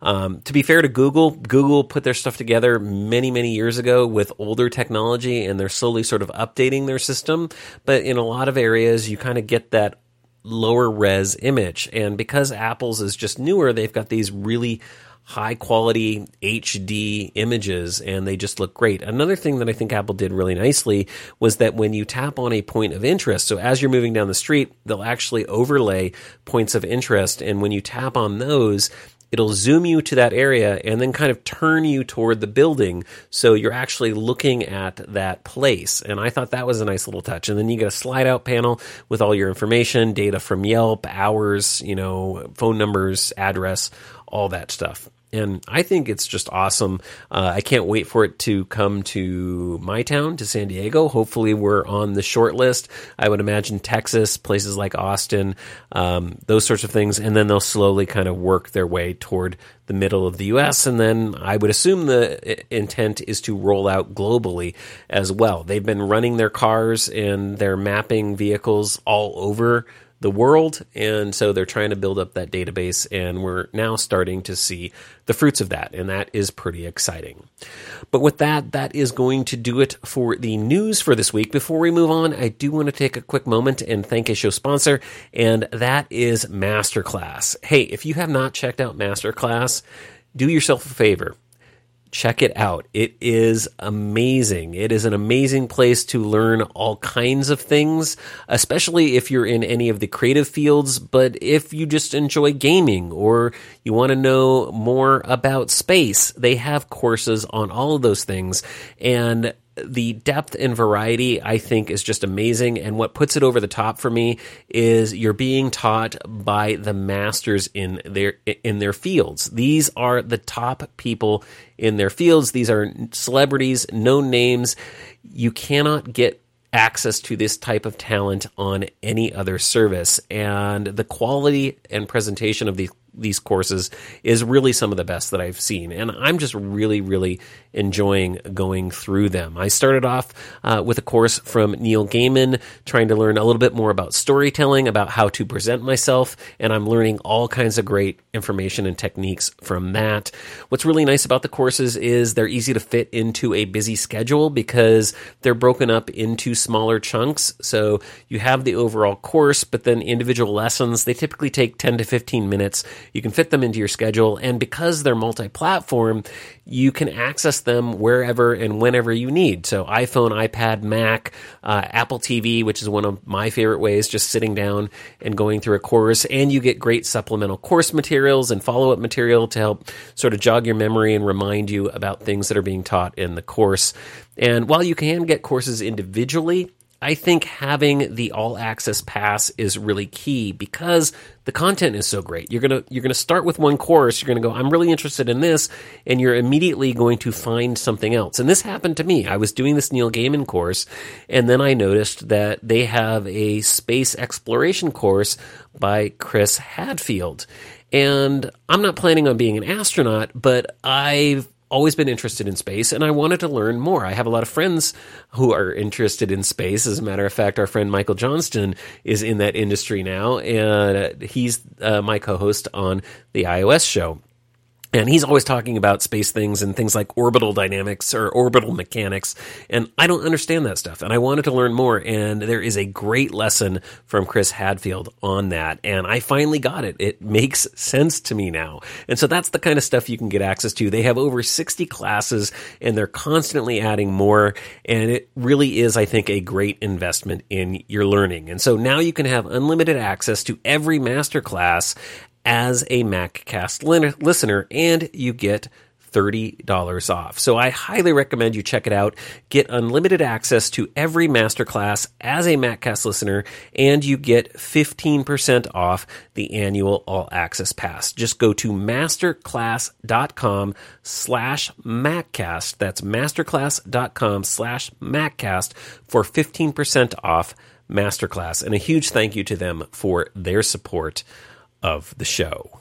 A: To be fair to Google put their stuff together many, many years ago with older technology, and they're slowly sort of updating their system. But in a lot of areas, you kind of get that lower res image. And because Apple's is just newer, they've got these really high quality HD images, and they just look great. Another thing that I think Apple did really nicely was that when you tap on a point of interest, so as you're moving down the street, they'll actually overlay points of interest, and when you tap on those, it'll zoom you to that area and then kind of turn you toward the building, so you're actually looking at that place. And I thought that was a nice little touch. And then you get a slide out panel with all your information, data from Yelp, hours, phone numbers, address, all that stuff. And I think it's just awesome. I can't wait for it to come to my town, to San Diego. Hopefully we're on the short list. I would imagine Texas, places like Austin, those sorts of things. And then they'll slowly kind of work their way toward the middle of the U.S. And then I would assume the intent is to roll out globally as well. They've been running their cars and their mapping vehicles all over the world, and so they're trying to build up that database, and we're now starting to see the fruits of that, and that is pretty exciting. But with that is going to do it for the news for this week. Before we move on, I do want to take a quick moment and thank a show sponsor, and that is Masterclass. Hey, if you have not checked out Masterclass, do yourself a favor. Check it out. It is amazing. It is an amazing place to learn all kinds of things, especially if you're in any of the creative fields. But if you just enjoy gaming or you want to know more about space, they have courses on all of those things. And the depth and variety, I think, is just amazing. And what puts it over the top for me is you're being taught by the masters in their fields. These are the top people in their fields. These are celebrities, known names. You cannot get access to this type of talent on any other service. And the quality and presentation of these courses is really some of the best that I've seen. And I'm just really, really enjoying going through them. I started off with a course from Neil Gaiman, trying to learn a little bit more about storytelling, about how to present myself, and I'm learning all kinds of great information and techniques from that. What's really nice about the courses is they're easy to fit into a busy schedule because they're broken up into smaller chunks. So you have the overall course, but then individual lessons, they typically take 10 to 15 minutes, You can fit them into your schedule, and because they're multi-platform, you can access them wherever and whenever you need. So iPhone, iPad, Mac, Apple TV, which is one of my favorite ways, just sitting down and going through a course, and you get great supplemental course materials and follow-up material to help sort of jog your memory and remind you about things that are being taught in the course. And while you can get courses individually, I think having the all access pass is really key because the content is so great. You're going to start with one course, you're going to go, I'm really interested in this, and you're immediately going to find something else. And this happened to me. I was doing this Neil Gaiman course, and then I noticed that they have a space exploration course by Chris Hadfield. And I'm not planning on being an astronaut, but I've always been interested in space, and I wanted to learn more. I have a lot of friends who are interested in space. As a matter of fact, our friend Michael Johnston is in that industry now, and he's my co-host on the iOS show. And he's always talking about space things and things like orbital dynamics or orbital mechanics. And I don't understand that stuff. And I wanted to learn more. And there is a great lesson from Chris Hadfield on that. And I finally got it. It makes sense to me now. And so that's the kind of stuff you can get access to. They have over 60 classes and they're constantly adding more. And it really is, I think, a great investment in your learning. And so now you can have unlimited access to every masterclass as a MacCast listener, and you get $30 off. So I highly recommend you check it out. Get unlimited access to every masterclass as a MacCast listener, and you get 15% off the annual All Access Pass. Just go to masterclass.com/MacCast. That's masterclass.com/MacCast for 15% off Masterclass. And a huge thank you to them for their support of the show.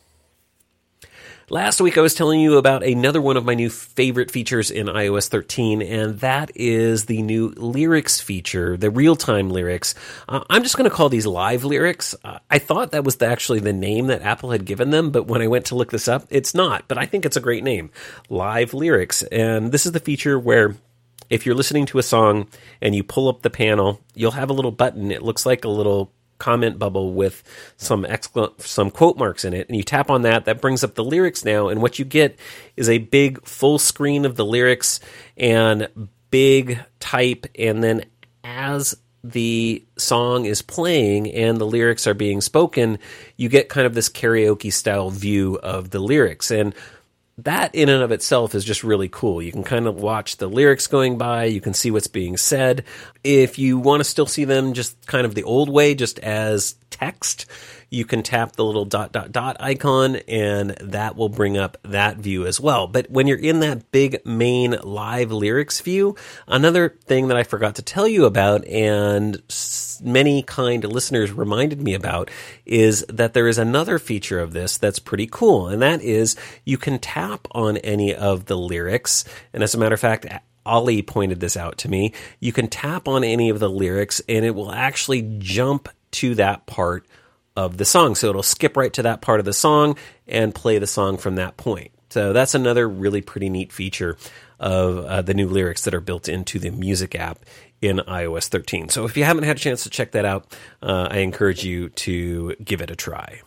A: Last week I was telling you about another one of my new favorite features in iOS 13, and that is the new lyrics feature, the real-time lyrics. I'm just going to call these live lyrics. I thought that was actually the name that Apple had given them, but when I went to look this up, it's not. But I think it's a great name, live lyrics. And this is the feature where if you're listening to a song and you pull up the panel, you'll have a little button. It looks like a little comment bubble with some quote marks in it, and you tap on that. That brings up the lyrics now, and what you get is a big full screen of the lyrics and big type, and then as the song is playing and the lyrics are being spoken, you get kind of this karaoke style view of the lyrics. And that in and of itself is just really cool. You can kind of watch the lyrics going by. You can see what's being said. If you want to still see them just kind of the old way, just as text, you can tap the little ... icon, and that will bring up that view as well. But when you're in that big main live lyrics view, another thing that I forgot to tell you about, and many kind listeners reminded me about, is that there is another feature of this that's pretty cool, and that is you can tap on any of the lyrics. And as a matter of fact, Ollie pointed this out to me. You can tap on any of the lyrics, and it will actually jump to that part of the song. So it'll skip right to that part of the song and play the song from that point. So that's another really pretty neat feature of the new lyrics that are built into the music app in iOS 13. So if you haven't had a chance to check that out, I encourage you to give it a try.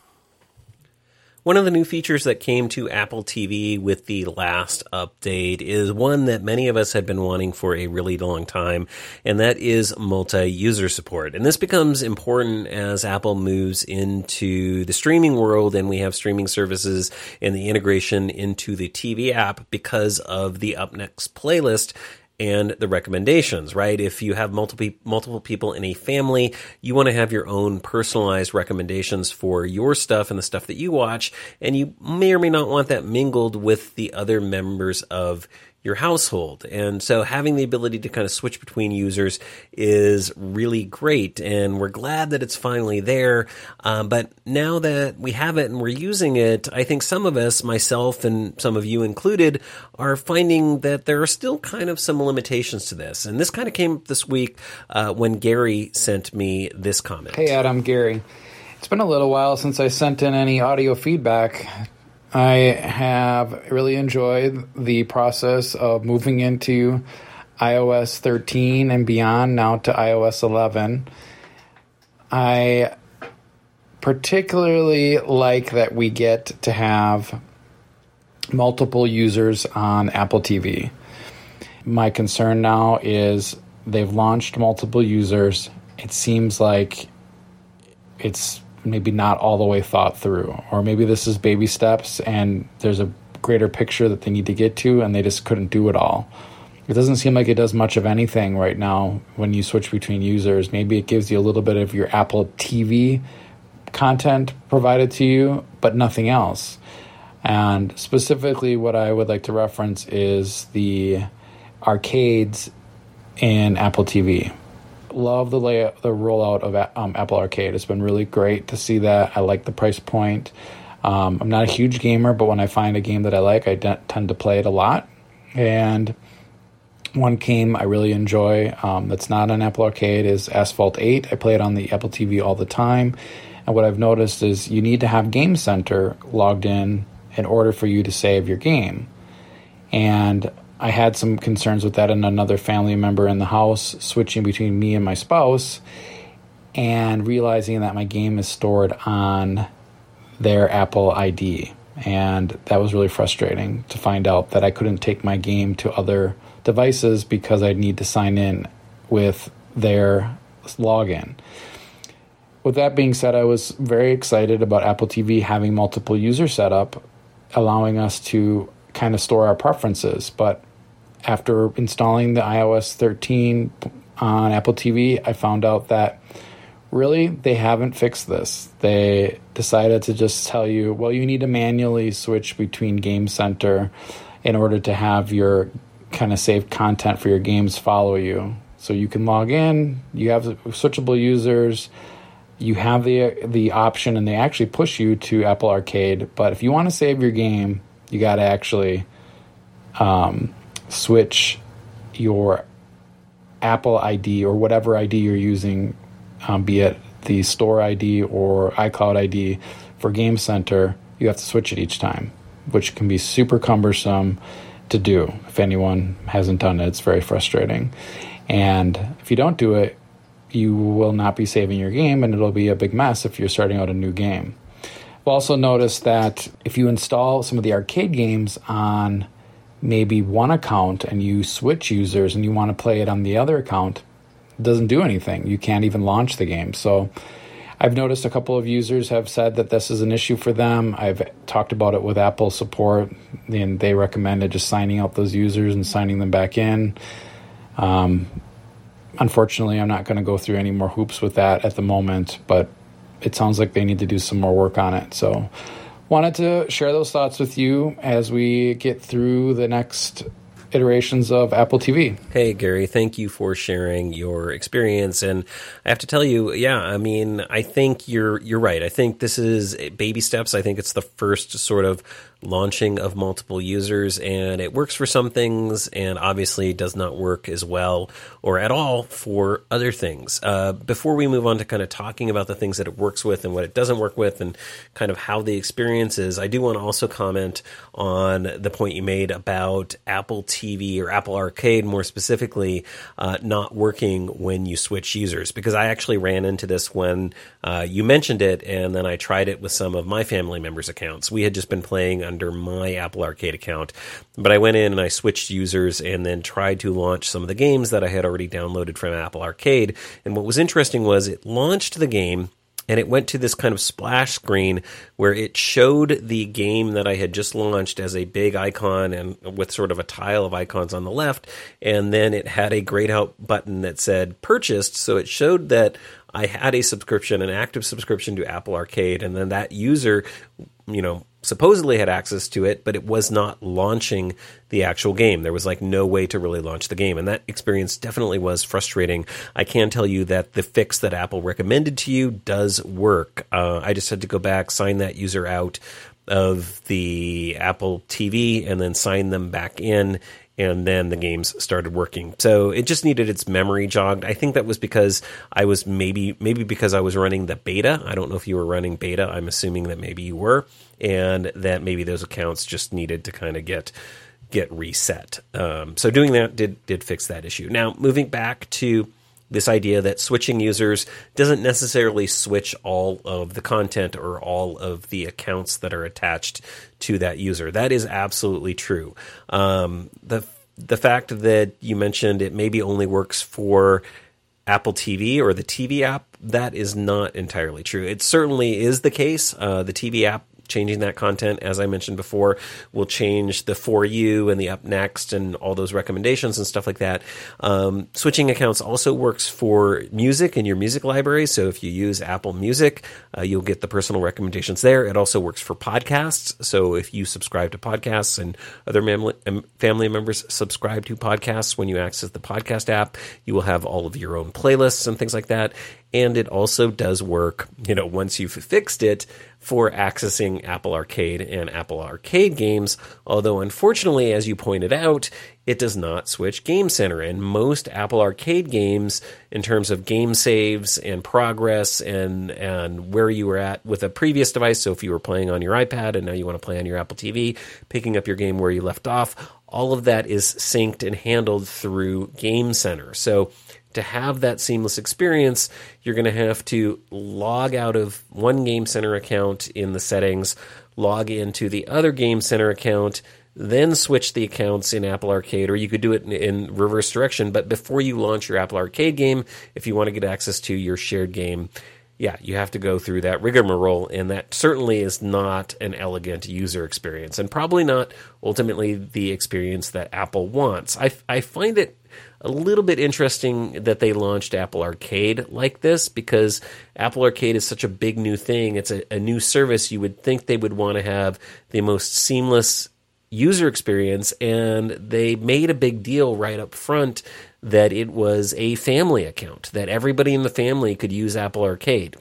A: One of the new features that came to Apple TV with the last update is one that many of us had been wanting for a really long time, and that is multi-user support. And this becomes important as Apple moves into the streaming world, and we have streaming services and the integration into the TV app because of the Up Next playlist and the recommendations, right? If you have multiple people in a family, you want to have your own personalized recommendations for your stuff and the stuff that you watch, and you may or may not want that mingled with the other members of your household. And so having the ability to kind of switch between users is really great, and we're glad that it's finally there. But now that we have it and we're using it, I think some of us, myself and some of you included, are finding that there are still kind of some limitations to this. And this kind of came up this week when Gary sent me this comment.
B: Hey, Adam, Gary. It's been a little while since I sent in any audio feedback. I have really enjoyed the process of moving into iOS 13 and beyond, now to iOS 11. I particularly like that we get to have multiple users on Apple TV. My concern now is they've launched multiple users. It seems like it's maybe not all the way thought through, or maybe this is baby steps and there's a greater picture that they need to get to and they just couldn't do it all. It doesn't seem like it does much of anything right now when you switch between users. Maybe it gives you a little bit of your Apple TV content provided to you, but nothing else. And specifically what I would like to reference is the arcades in Apple TV. Love the rollout of Apple Arcade. It's been really great to see that. I like the price point. I'm not a huge gamer, but when I find a game that I like, I tend to play it a lot. And one game I really enjoy that's not on Apple Arcade is Asphalt 8. I play it on the Apple TV all the time. And what I've noticed is you need to have Game Center logged in order for you to save your game. And I had some concerns with that and another family member in the house switching between me and my spouse and realizing that my game is stored on their Apple ID. And that was really frustrating to find out that I couldn't take my game to other devices because I'd need to sign in with their login. With that being said, I was very excited about Apple TV having multiple user setup, allowing us to kind of store our preferences. But after installing the iOS 13 on Apple TV, I found out that really they haven't fixed this. They decided to just tell you, well, you need to manually switch between Game Center in order to have your kind of saved content for your games follow you. So you can log in, you have switchable users, you have the option, and they actually push you to Apple Arcade. But if you want to save your game, you got to actually switch your Apple ID or whatever ID you're using, be it the Store ID or iCloud ID for Game Center. You have to switch it each time, which can be super cumbersome to do. If anyone hasn't done it, it's very frustrating. And if you don't do it, you will not be saving your game, and it'll be a big mess if you're starting out a new game. I've also noticed that if you install some of the arcade games on maybe one account and you switch users and you want to play it on the other account, it doesn't do anything. You can't even launch the game. So I've noticed a couple of users have said that this is an issue for them. I've talked about it with Apple support, and they recommended just signing out those users and signing them back in. Unfortunately, I'm not going to go through any more hoops with that at the moment, but it sounds like they need to do some more work on it. So wanted to share those thoughts with you as we get through the next iterations of Apple TV.
A: Hey, Gary, thank you for sharing your experience. And I have to tell you, yeah, I mean, I think you're right. I think this is baby steps. I think it's the first sort of launching of multiple users, and it works for some things and obviously does not work as well or at all for other things. Before we move on to kind of talking about the things that it works with and what it doesn't work with and kind of how the experience is, I do want to also comment on the point you made about Apple TV or Apple Arcade more specifically not working when you switch users, because I actually ran into this when you mentioned it, and then I tried it with some of my family members' accounts. We had just been playing under my Apple Arcade account, but I went in and I switched users and then tried to launch some of the games that I had already downloaded from Apple Arcade. And what was interesting was it launched the game and it went to this kind of splash screen where it showed the game that I had just launched as a big icon and with sort of a tile of icons on the left. And then it had a grayed out button that said purchased. So it showed that I had a subscription, an active subscription to Apple Arcade. And then that user, supposedly had access to it, but it was not launching the actual game. There was like no way to really launch the game. And that experience definitely was frustrating. I can tell you that the fix that Apple recommended to you does work. I just had to go back, sign that user out of the Apple TV, and then sign them back in. And then the games started working. So it just needed its memory jogged. I think that was because I was maybe because I was running the beta. I don't know if you were running beta. I'm assuming that maybe you were, and that maybe those accounts just needed to kind of get reset. So doing that did fix that issue. Now, moving back to This idea that switching users doesn't necessarily switch all of the content or all of the accounts that are attached to that user. That is absolutely true. The fact that you mentioned it maybe only works for Apple TV or the TV app, that is not entirely true. It certainly is the case. The TV app, changing that content, as I mentioned before, will change the For You and the Up Next and all those recommendations and stuff like that. Switching accounts also works for music in your music library. So if you use Apple Music, you'll get the personal recommendations there. It also works for podcasts. So if you subscribe to podcasts and other family members subscribe to podcasts, when you access the podcast app, you will have all of your own playlists and things like that. And it also does work, once you've fixed it, for accessing Apple Arcade and Apple Arcade games, although unfortunately, as you pointed out, it does not switch Game Center. And most Apple Arcade games, in terms of game saves and progress and where you were at with a previous device, so if you were playing on your iPad and now you want to play on your Apple TV, picking up your game where you left off, all of that is synced and handled through Game Center. So to have that seamless experience, you're going to have to log out of one Game Center account in the settings, log into the other Game Center account, then switch the accounts in Apple Arcade, or you could do it in reverse direction. But before you launch your Apple Arcade game, if you want to get access to your shared game, you have to go through that rigmarole, and that certainly is not an elegant user experience, and probably not ultimately the experience that Apple wants. I find it a little bit interesting that they launched Apple Arcade like this, because Apple Arcade is such a big new thing. It's a new service. You would think they would want to have the most seamless user experience, and they made a big deal right up front that it was a family account, that everybody in the family could use Apple Arcade.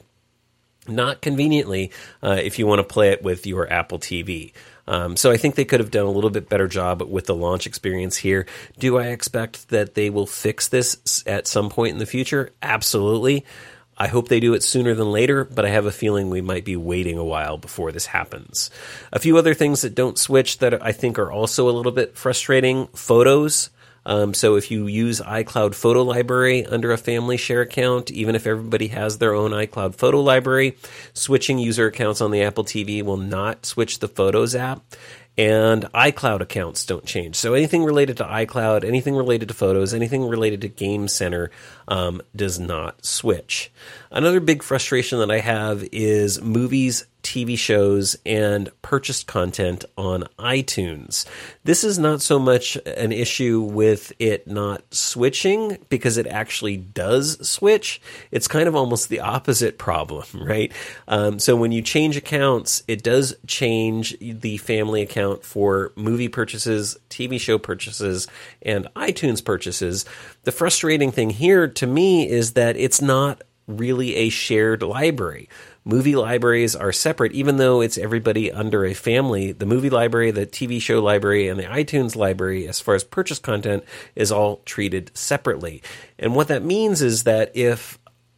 A: Not conveniently if you want to play it with your Apple TV. So I think they could have done a little bit better job with the launch experience here. Do I expect that they will fix this at some point in the future? Absolutely. I hope they do it sooner than later, but I have a feeling we might be waiting a while before this happens. A few other things that don't switch that I think are also a little bit frustrating: photos. So if you use iCloud Photo Library under a family share account, even if everybody has their own iCloud Photo Library, switching user accounts on the Apple TV will not switch the Photos app. And iCloud accounts don't change. So anything related to iCloud, anything related to photos, anything related to Game Center does not switch. Another big frustration that I have is movies, TV shows, and purchased content on iTunes. This is not so much an issue with it not switching, because it actually does switch. It's kind of almost the opposite problem, right? So when you change accounts, it does change the family account for movie purchases, TV show purchases, and iTunes purchases. The frustrating thing here to me is that it's not really a shared library. Movie libraries are separate, even though it's everybody under a family. The movie library, the TV show library, and the iTunes library, as far as purchase content, is all treated separately. And what that means is that if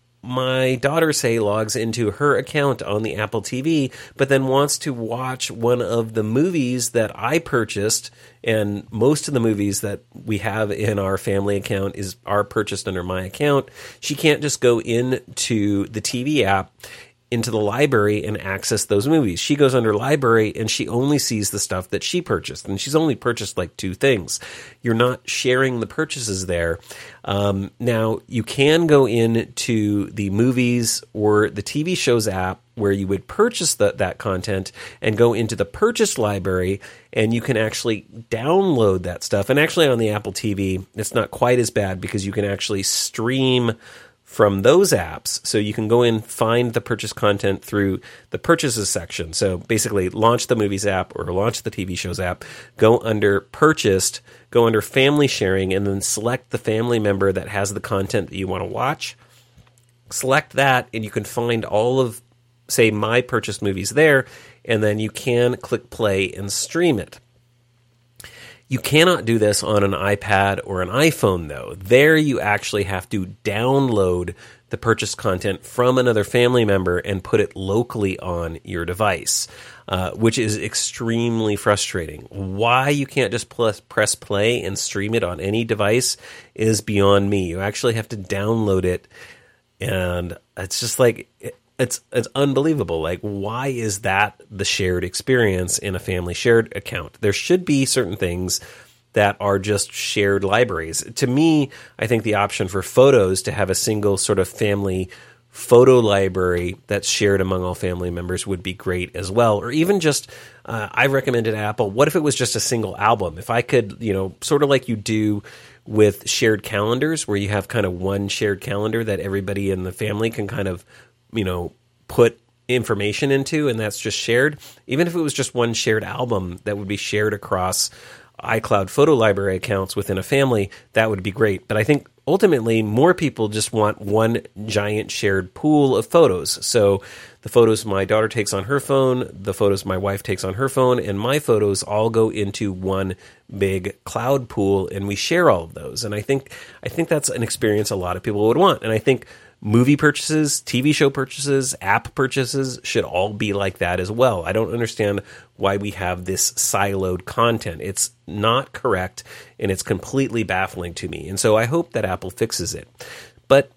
A: my daughter, say, logs into her account on the Apple TV, but then wants to watch one of the movies that I purchased, and most of the movies that we have in our family account are purchased under my account, she can't just go into the TV app, into the library, and access those movies. She goes under library and she only sees the stuff that she purchased, and she's only purchased like 2 things. You're not sharing the purchases there. Now, you can go into the movies or the TV shows app where you would purchase that content and go into the purchase library, and you can actually download that stuff. And actually on the Apple TV, it's not quite as bad, because you can actually stream from those apps. So you can go in, find the purchase content through the purchases section. So basically launch the movies app or launch the TV shows app, go under purchased, go under family sharing, and then select the family member that has the content that you want to watch. Select that, and you can find all of, say, my purchased movies there, and then you can click play and stream it. You cannot do this on an iPad or an iPhone, though. There you actually have to download the purchased content from another family member and put it locally on your device, which is extremely frustrating. Why you can't just press play and stream it on any device is beyond me. You actually have to download it, and it's just like... It's unbelievable. Like, why is that the shared experience in a family shared account? There should be certain things that are just shared libraries. To me, I think the option for photos to have a single sort of family photo library that's shared among all family members would be great as well. Or even just, I recommended Apple, what if it was just a single album? If I could, sort of like you do with shared calendars, where you have kind of one shared calendar that everybody in the family can kind of put information into, and that's just shared. Even if it was just one shared album that would be shared across iCloud photo library accounts within a family, that would be great. But I think ultimately more people just want one giant shared pool of photos. So the photos my daughter takes on her phone, the photos my wife takes on her phone, and my photos all go into one big cloud pool, and we share all of those. And I think that's an experience a lot of people would want. And I think movie purchases, TV show purchases, app purchases should all be like that as well. I don't understand why we have this siloed content. It's not correct, and it's completely baffling to me. And so I hope that Apple fixes it. But,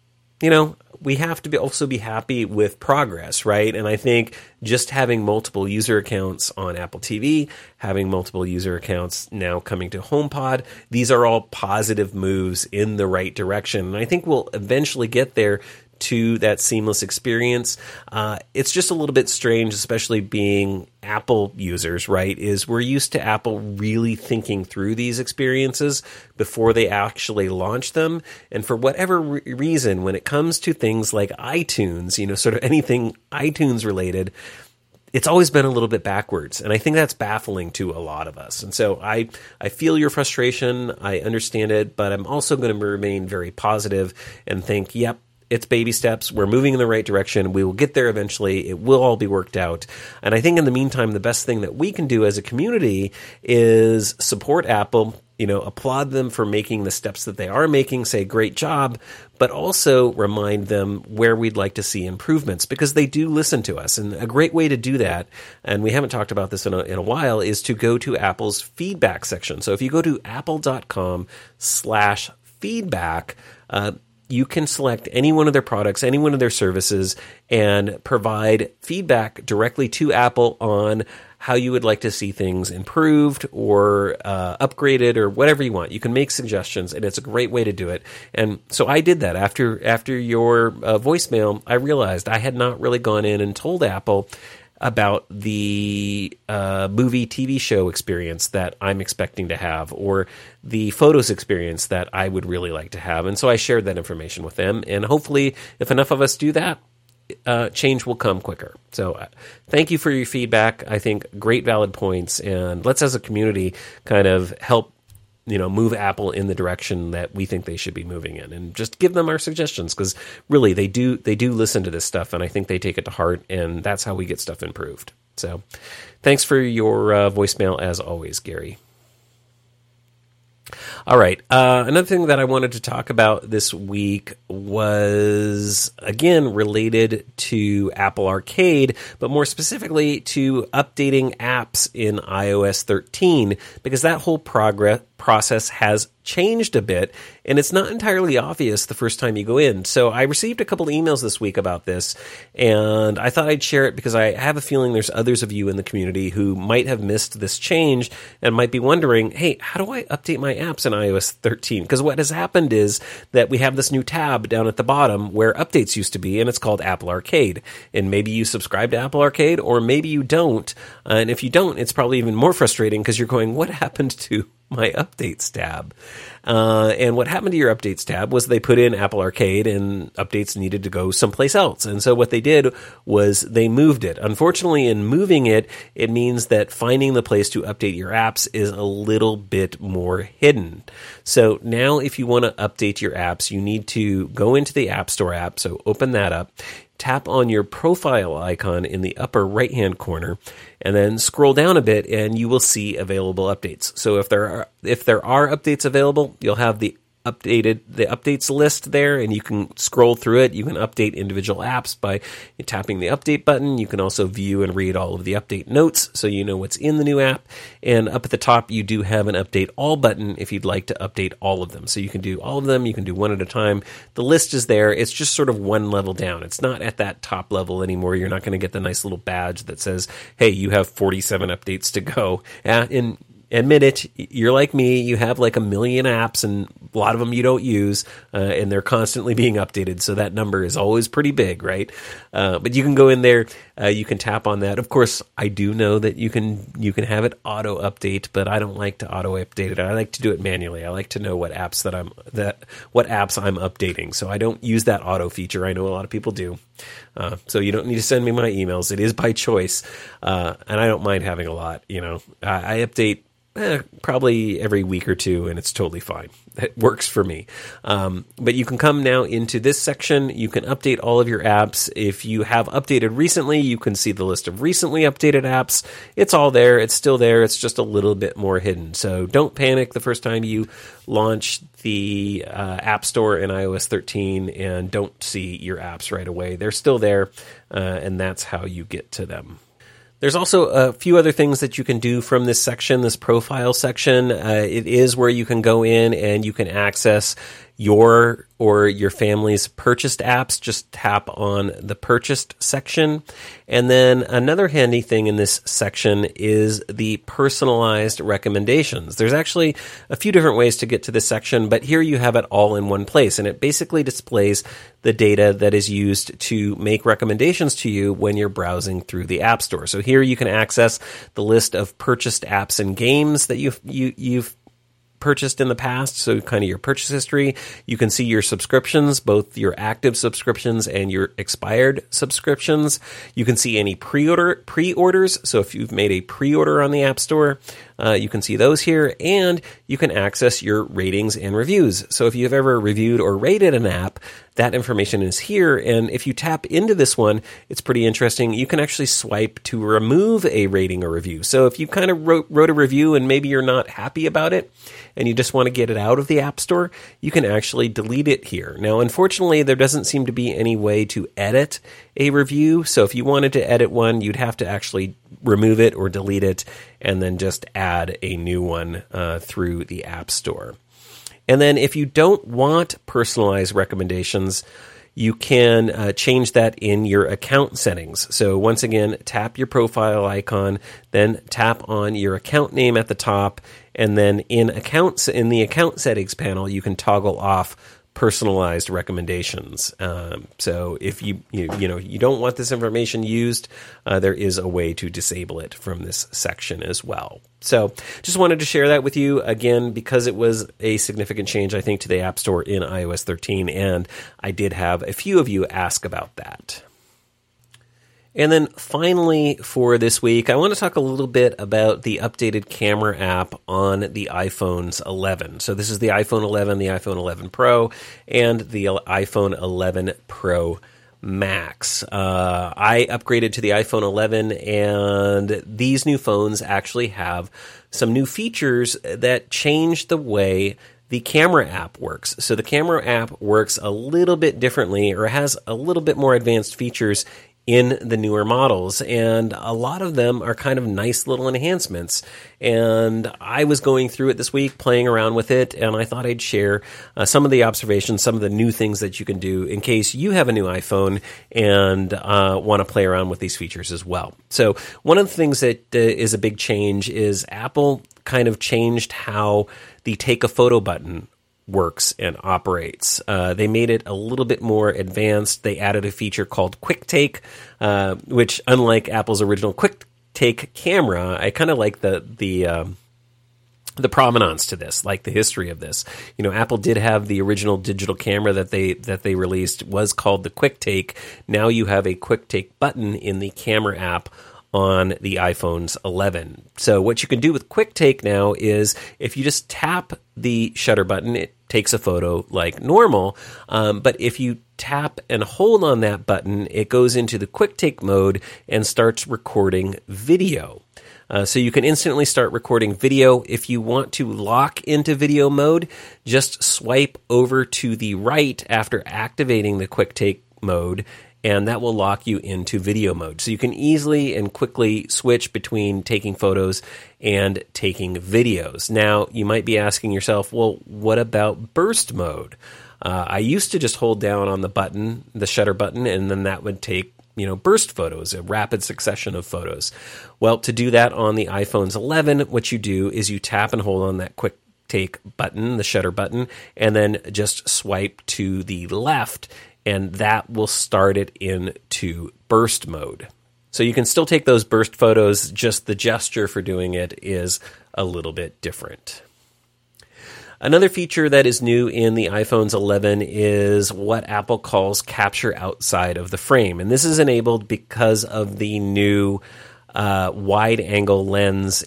A: we have to also be happy with progress, right? And I think just having multiple user accounts on Apple TV, having multiple user accounts now coming to HomePod, these are all positive moves in the right direction. And I think we'll eventually get there to that seamless experience. It's just a little bit strange, especially being Apple users, right? Is we're used to Apple really thinking through these experiences before they actually launch them. And for whatever reason, when it comes to things like iTunes, sort of anything iTunes related, it's always been a little bit backwards. And I think that's baffling to a lot of us. And so I feel your frustration. I understand it, but I'm also going to remain very positive and think, yep, it's baby steps. We're moving in the right direction. We will get there eventually. It will all be worked out. And I think in the meantime, the best thing that we can do as a community is support Apple, applaud them for making the steps that they are making, say great job, but also remind them where we'd like to see improvements, because they do listen to us. And a great way to do that, and we haven't talked about this in a while, is to go to Apple's feedback section. So if you go to apple.com/feedback, you can select any one of their products, any one of their services, and provide feedback directly to Apple on how you would like to see things improved or upgraded or whatever you want. You can make suggestions, and it's a great way to do it. And so I did that. After your voicemail, I realized I had not really gone in and told Apple about the movie TV show experience that I'm expecting to have, or the photos experience that I would really like to have. And so I shared that information with them. And hopefully, if enough of us do that, change will come quicker. So thank you for your feedback. I think great valid points. And let's, as a community, kind of help move Apple in the direction that we think they should be moving in, and just give them our suggestions, because really they do listen to this stuff, and I think they take it to heart, and that's how we get stuff improved. So thanks for your voicemail as always, Gary. All right. Another thing that I wanted to talk about this week was, again, related to Apple Arcade, but more specifically to updating apps in iOS 13, because that whole process has changed a bit, and it's not entirely obvious the first time you go in. So I received a couple of emails this week about this, and I thought I'd share it because I have a feeling there's others of you in the community who might have missed this change and might be wondering, hey, how do I update my apps in iOS 13? Because what has happened is that we have this new tab down at the bottom where updates used to be, and it's called Apple Arcade. And maybe you subscribe to Apple Arcade, or maybe you don't. And if you don't, it's probably even more frustrating because you're going, what happened to my updates tab? And what happened to your updates tab was they put in Apple Arcade, and updates needed to go someplace else. And so what they did was they moved it. Unfortunately, in moving it, it means that finding the place to update your apps is a little bit more hidden. So now if you want to update your apps, you need to go into the App Store app. So open that up. tap on your profile icon in the upper right-hand corner, and then scroll down a bit, and you will see available updates. So if there are updates available, you'll have the updates list there, and you can scroll through it. You can update individual apps by tapping the update button. You can also view and read all of the update notes, so you know what's in the new app. And up at the top, you do have an update all button if you'd like to update all of them. So you can do all of them. You can do one at a time. The list is there. It's just sort of one level down. It's not at that top level anymore. You're not going to get the nice little badge that says, hey, you have 47 updates to go. And admit it, you're like me, you have like a million apps and a lot of them you don't use, and they're constantly being updated, so that number is always pretty big, right? But you can go in there, you can tap on that. Of course, I do know that you can have it auto update, but I don't like to auto update it. I like to do it manually. I like to know what apps what apps I'm updating. So I don't use that auto feature. I know a lot of people do. So you don't need to send me my emails. It is by choice, and I don't mind having a lot. I update probably every week or two, and it's totally fine. It works for me. But you can come now into this section. You can update all of your apps. If you have updated recently, you can see the list of recently updated apps. It's all there. It's still there. It's just a little bit more hidden. So don't panic the first time you launch the App Store in iOS 13 and don't see your apps right away. They're still there, and that's how you get to them. There's also a few other things that you can do from this section, this profile section. It is where you can go in and you can access your or your family's purchased apps. Just tap on the purchased section. And then another handy thing in this section is the personalized recommendations. There's actually a few different ways to get to this section, but here you have it all in one place. And it basically displays the data that is used to make recommendations to you when you're browsing through the App Store. So here you can access the list of purchased apps and games that you've purchased in the past, so kind of your purchase history. You can see your subscriptions, both your active subscriptions and your expired subscriptions. You can see any pre-orders, so if you've made a pre-order on the App Store, you can see those here, and you can access your ratings and reviews. So if you've ever reviewed or rated an app, that information is here, and if you tap into this one, it's pretty interesting. You can actually swipe to remove a rating or review. So if you kind of wrote a review and maybe you're not happy about it, and you just want to get it out of the App Store, you can actually delete it here. Now, unfortunately, there doesn't seem to be any way to edit a review, so if you wanted to edit one, you'd have to actually remove it or delete it, and then just add a new one through the App Store. And then if you don't want personalized recommendations, you can change that in your account settings. So once again, tap your profile icon, then tap on your account name at the top, and then in the account settings panel, you can toggle off personalized recommendations. So if you don't want this information used, there is a way to disable it from this section as well. So just wanted to share that with you again, because it was a significant change, I think, to the App Store in iOS 13, and I did have a few of you ask about that. And then finally for this week, I want to talk a little bit about the updated camera app on the iPhones 11. So this is the iPhone 11, the iPhone 11 Pro, and the iPhone 11 Pro Max. I upgraded to the iPhone 11, and these new phones actually have some new features that change the way the camera app works. So the camera app works a little bit differently, or has a little bit more advanced features in the newer models, and a lot of them are kind of nice little enhancements. And I was going through it this week, playing around with it, and I thought I'd share some of the observations, some of the new things that you can do in case you have a new iPhone and want to play around with these features as well. So one of the things that is a big change is Apple kind of changed how the Take a Photo button works and operates. They made it a little bit more advanced. They added a feature called Quick Take, which, unlike Apple's original Quick Take camera, I kind of like the provenance to this, like the history of this. You know, Apple did have the original digital camera that they released, was called the Quick Take. Now you have a Quick Take button in the camera app on the iPhones 11. So what you can do with Quick Take now is, if you just tap the shutter button, it takes a photo like normal. But if you tap and hold on that button, it goes into the quick take mode and starts recording video. So you can instantly start recording video. If you want to lock into video mode, just swipe over to the right after activating the quick take mode, and that will lock you into video mode. So you can easily and quickly switch between taking photos and taking videos. Now, you might be asking yourself, well, what about burst mode? I used to just hold down on the button, the shutter button, and then that would take burst photos, a rapid succession of photos. Well, to do that on the iPhones 11, what you do is you tap and hold on that quick take button, the shutter button, and then just swipe to the left, and that will start it into burst mode. So you can still take those burst photos, just the gesture for doing it is a little bit different. Another feature that is new in the iPhones 11 is what Apple calls capture outside of the frame. And this is enabled because of the new wide-angle lens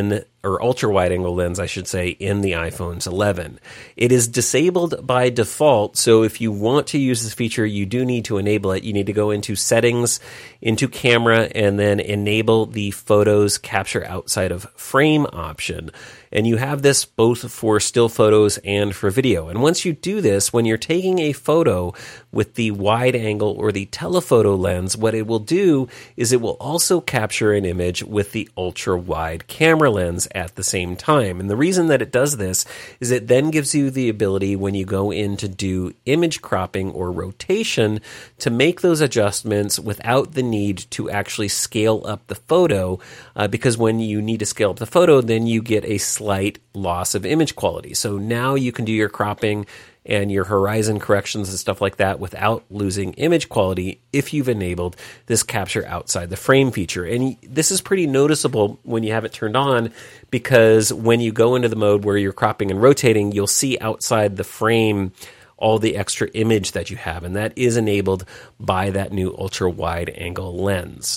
A: or ultra-wide-angle lens, I should say, in the iPhones 11. It is disabled by default, so if you want to use this feature, you do need to enable it. You need to go into Settings, into Camera, and then enable the Photos Capture Outside of Frame option. And you have this both for still photos and for video. And once you do this, when you're taking a photo with the wide angle or the telephoto lens, what it will do is it will also capture an image with the ultra wide camera lens at the same time. And the reason that it does this is it then gives you the ability when you go in to do image cropping or rotation to make those adjustments without the need to actually scale up the photo, because when you need to scale up the photo, then you get a slight loss of image quality. So now you can do your cropping and your horizon corrections and stuff like that without losing image quality if you've enabled this capture outside the frame feature. And this is pretty noticeable when you have it turned on, because when you go into the mode where you're cropping and rotating, you'll see outside the frame all the extra image that you have, and that is enabled by that new ultra wide angle lens.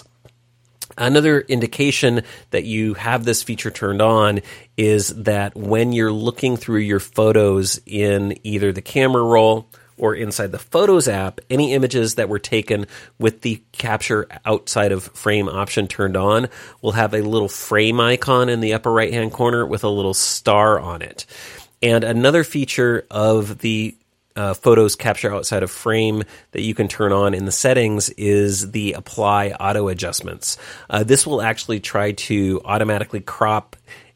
A: Another indication that you have this feature turned on is that when you're looking through your photos in either the camera roll or inside the Photos app, any images that were taken with the capture outside of frame option turned on will have a little frame icon in the upper right-hand corner with a little star on it. And another feature of the Photos capture outside of frame that you can turn on in the settings is the apply auto adjustments. This will actually try to automatically crop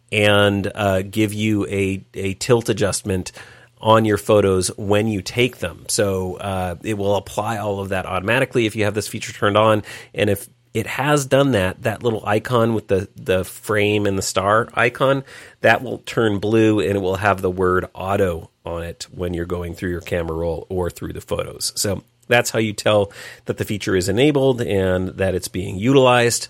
A: and give you a tilt adjustment on your photos when you take them. So it will apply all of that automatically if you have this feature turned on. And if it has done that, that little icon with the frame and the star icon, that will turn blue and it will have the word auto on it when you're going through your camera roll or through the photos. So that's how you tell that the feature is enabled and that it's being utilized.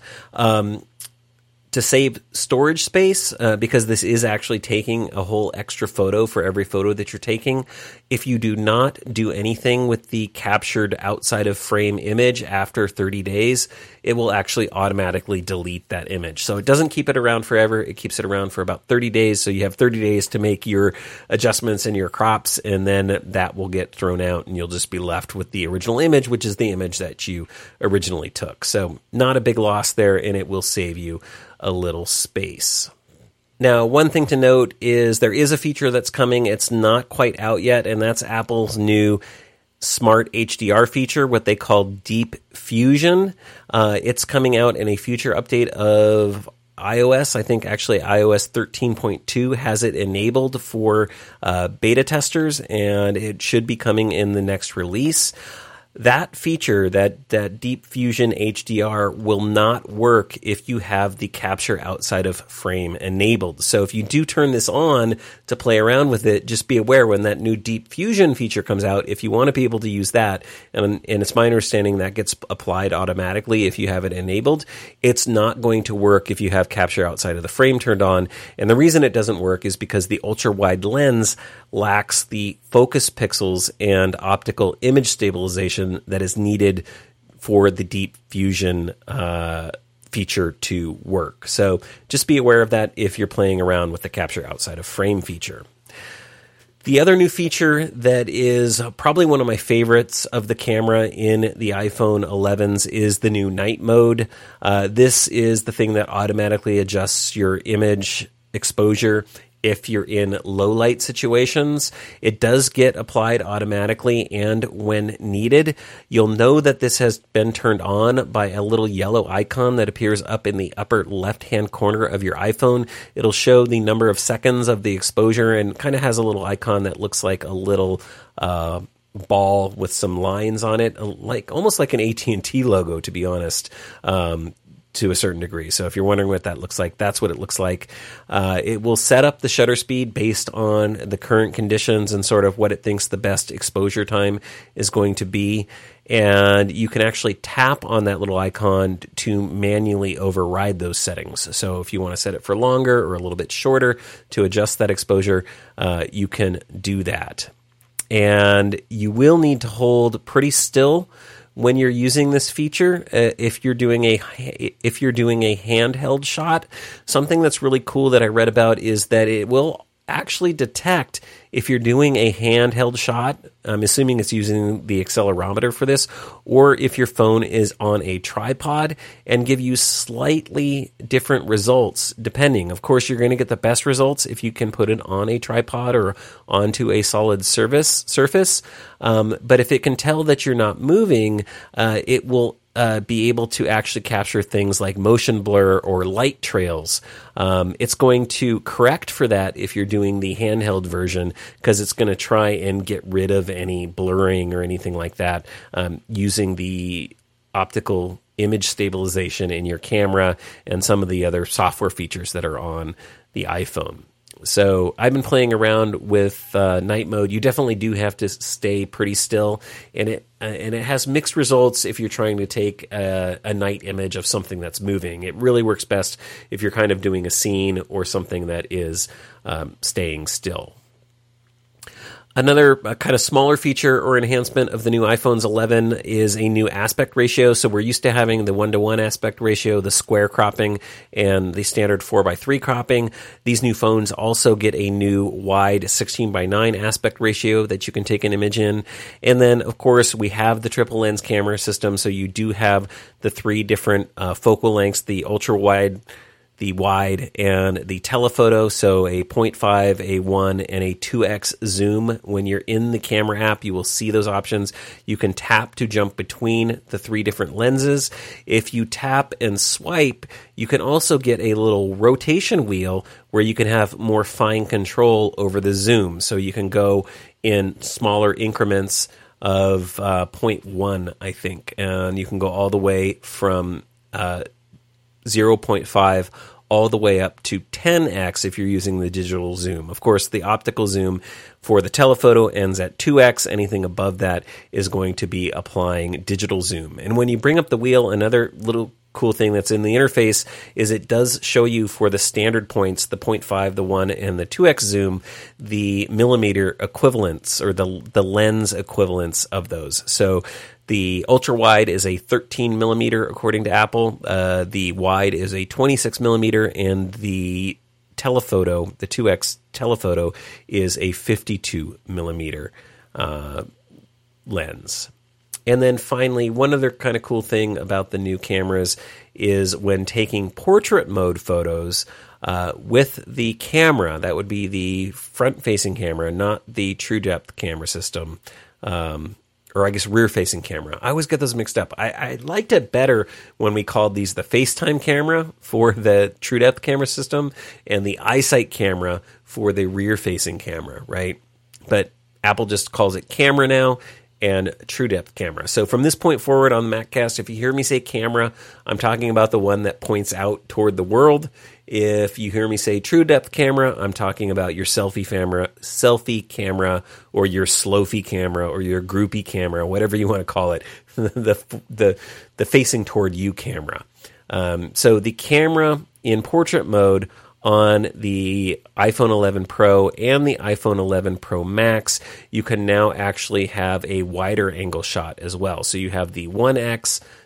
A: To save storage space, because this is actually taking a whole extra photo for every photo that you're taking, if you do not do anything with the captured outside of frame image after 30 days, it will actually automatically delete that image. So it doesn't keep it around forever. It keeps it around for about 30 days. So you have 30 days to make your adjustments and your crops, and then that will get thrown out and you'll just be left with the original image, which is the image that you originally took. So not a big loss there, and it will save you a little space. Now, one thing to note is there is a feature that's coming. It's not quite out yet, and that's Apple's new Smart HDR feature, what they call Deep Fusion. It's coming out in a future update of iOS. I think actually iOS 13.2 has it enabled for beta testers, and it should be coming in the next release. That feature, that Deep Fusion HDR, will not work if you have the capture outside of frame enabled. So if you do turn this on to play around with it, just be aware when that new Deep Fusion feature comes out, if you want to be able to use that, and it's my understanding that gets applied automatically if you have it enabled, it's not going to work if you have capture outside of the frame turned on. And the reason it doesn't work is because the ultra-wide lens lacks the focus pixels and optical image stabilization that is needed for the Deep Fusion feature to work. So just be aware of that if you're playing around with the capture outside of frame feature. The other new feature that is probably one of my favorites of the camera in the iPhone 11s is the new night mode. This is the thing that automatically adjusts your image exposure if you're in low light situations. It does get applied automatically and when needed. You'll know that this has been turned on by a little yellow icon that appears up in the upper left-hand corner of your iPhone. It'll show the number of seconds of the exposure and kind of has a little icon that looks like a little ball with some lines on it, almost like an AT&T logo, to be honest. To a certain degree. So if you're wondering what that looks like, that's what it looks like. It will set up the shutter speed based on the current conditions and sort of what it thinks the best exposure time is going to be. And you can actually tap on that little icon to manually override those settings. So if you want to set it for longer or a little bit shorter to adjust that exposure, you can do that. And you will need to hold pretty still when you're using this feature. If you're doing a handheld shot. Something that's really cool that I read about is that it will actually detect if you're doing a handheld shot. I'm assuming it's using the accelerometer for this, or if your phone is on a tripod, and give you slightly different results depending. Of course, you're going to get the best results if you can put it on a tripod or onto a solid surface. But if it can tell that you're not moving, it will be able to actually capture things like motion blur or light trails. It's going to correct for that if you're doing the handheld version, because it's going to try and get rid of any blurring or anything like that using the optical image stabilization in your camera and some of the other software features that are on the iPhone. So I've been playing around with night mode. You definitely do have to stay pretty still, and it has mixed results if you're trying to take a night image of something that's moving. It really works best if you're kind of doing a scene or something that is staying still. Another kind of smaller feature or enhancement of the new iPhone's 11 is a new aspect ratio. So we're used to having the 1:1 aspect ratio, the square cropping, and the standard 4:3 cropping. These new phones also get a new wide 16:9 aspect ratio that you can take an image in. And then, of course, we have the triple lens camera system. So you do have the three different focal lengths, the ultra wide, the wide, and the telephoto, so a 0.5, a 1, and a 2x zoom. When you're in the camera app, you will see those options. You can tap to jump between the three different lenses. If you tap and swipe, you can also get a little rotation wheel where you can have more fine control over the zoom. So you can go in smaller increments of 0.1, I think, and you can go all the way from 0.5 all the way up to 10x if you're using the digital zoom. Of course, the optical zoom for the telephoto ends at 2x. Anything above that is going to be applying digital zoom. And when you bring up the wheel, another little cool thing that's in the interface is it does show you for the standard points, the 0.5, the 1, and the 2x zoom, the millimeter equivalents or the lens equivalents of those. So the ultra wide is a 13 millimeter according to Apple. The wide is a 26 millimeter, and the telephoto, the 2x telephoto, is a 52 millimeter lens. And then finally, one other kind of cool thing about the new cameras is when taking portrait mode photos with the camera, that would be the front-facing camera, not the true depth camera system, or I guess rear-facing camera. I always get those mixed up. I liked it better when we called these the FaceTime camera for the true depth camera system and the EyeSight camera for the rear-facing camera, right? But Apple just calls it camera now, and true depth camera. So from this point forward on the MacCast, if you hear me say camera, I'm talking about the one that points out toward the world. If you hear me say true depth camera, I'm talking about your selfie camera, or your slowfie camera, or your groupie camera, whatever you want to call it, the facing toward you camera. So the camera in portrait mode on the iPhone 11 Pro and the iPhone 11 Pro Max, you can now actually have a wider angle shot as well. So you have the 1x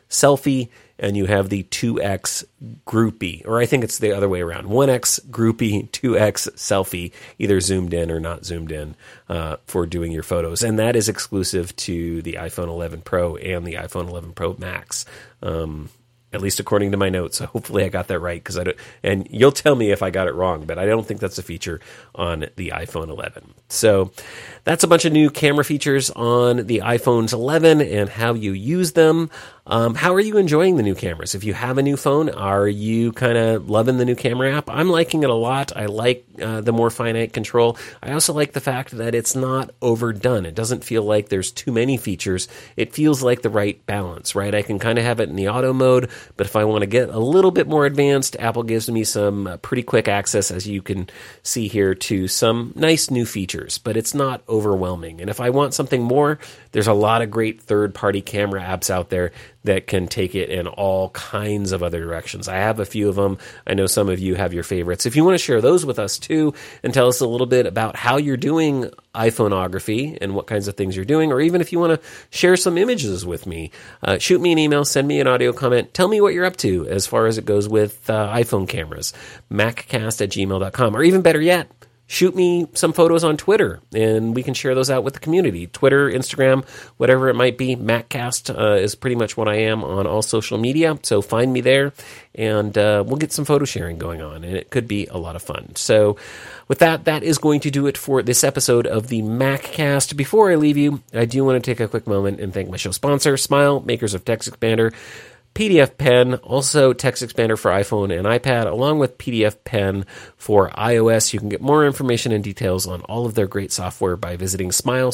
A: selfie, and you have the 2x groupie, or I think it's the other way around. 1x groupie, 2x selfie, either zoomed in or not zoomed in for doing your photos. And that is exclusive to the iPhone 11 Pro and the iPhone 11 Pro Max. At least according to my notes. So hopefully I got that right, because and you'll tell me if I got it wrong, but I don't think that's a feature on the iPhone 11. So that's a bunch of new camera features on the iPhones 11 and how you use them. How are you enjoying the new cameras? If you have a new phone, are you kind of loving the new camera app? I'm liking it a lot. I like the more finite control. I also like the fact that it's not overdone. It doesn't feel like there's too many features. It feels like the right balance, right? I can kind of have it in the auto mode, but if I want to get a little bit more advanced, Apple gives me some pretty quick access, as you can see here, to some nice new features, but it's not overwhelming. And if I want something more, there's a lot of great third-party camera apps out there that can take it in all kinds of other directions. I have a few of them. I know some of you have your favorites. If you want to share those with us too, and tell us a little bit about how you're doing iPhoneography and what kinds of things you're doing, or even if you want to share some images with me, shoot me an email, send me an audio comment, tell me what you're up to as far as it goes with iPhone cameras, maccast@gmail.com, or even better yet, shoot me some photos on Twitter, and we can share those out with the community. Twitter, Instagram, whatever it might be. MacCast is pretty much what I am on all social media, so find me there, and we'll get some photo sharing going on, and it could be a lot of fun. So with that, that is going to do it for this episode of the MacCast. Before I leave you, I do want to take a quick moment and thank my show sponsor, Smile, makers of TextExpander, PDF Pen, also TextExpander for iPhone and iPad, along with PDF Pen for iOS. You can get more information and details on all of their great software by visiting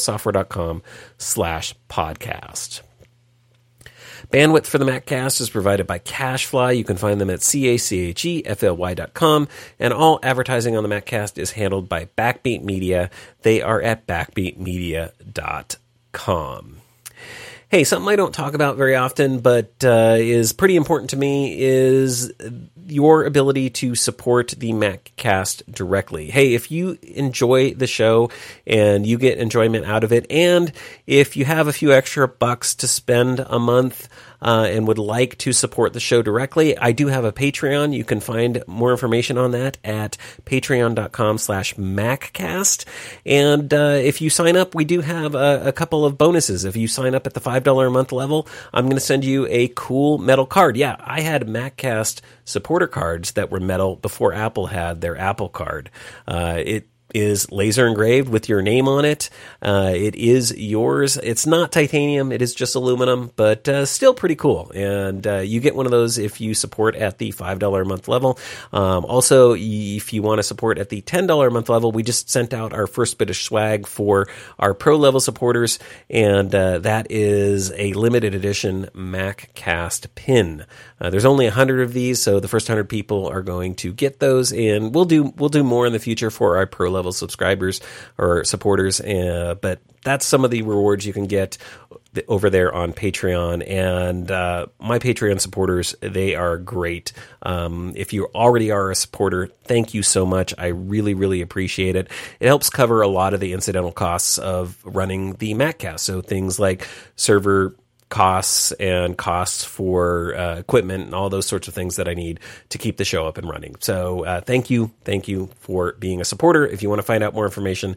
A: smilesoftware.com/podcast. Bandwidth for the MacCast is provided by CacheFly. You can find them at CACHEFLY.com, and all advertising on the MacCast is handled by Backbeat Media. They are at backbeatmedia.com. Hey, something I don't talk about very often, but is pretty important to me, is your ability to support the MacCast directly. Hey, if you enjoy the show and you get enjoyment out of it, and if you have a few extra bucks to spend a month and would like to support the show directly, I do have a Patreon. You can find more information on that at patreon.com/MacCast. And if you sign up, we do have a couple of bonuses. If you sign up at the $5 a month level, I'm going to send you a cool metal card. Yeah, I had MacCast supporter cards that were metal before Apple had their Apple card. It is laser engraved with your name on it. It is yours. It's not titanium. It is just aluminum, but still pretty cool. And you get one of those if you support at the $5 a month level. Also, if you want to support at the $10 a month level, we just sent out our first bit of swag for our pro level supporters, and that is a limited edition MacCast pin. There's only 100 of these, so the first 100 people are going to get those, and we'll do more in the future for our pro level subscribers or supporters, but that's some of the rewards you can get over there on Patreon. And my Patreon supporters, they are great. If you already are a supporter, thank you so much. I really, really appreciate it. It helps cover a lot of the incidental costs of running the MacCast, so things like server costs and costs for equipment and all those sorts of things that I need to keep the show up and running. So thank you for being a supporter. If you want to find out more information,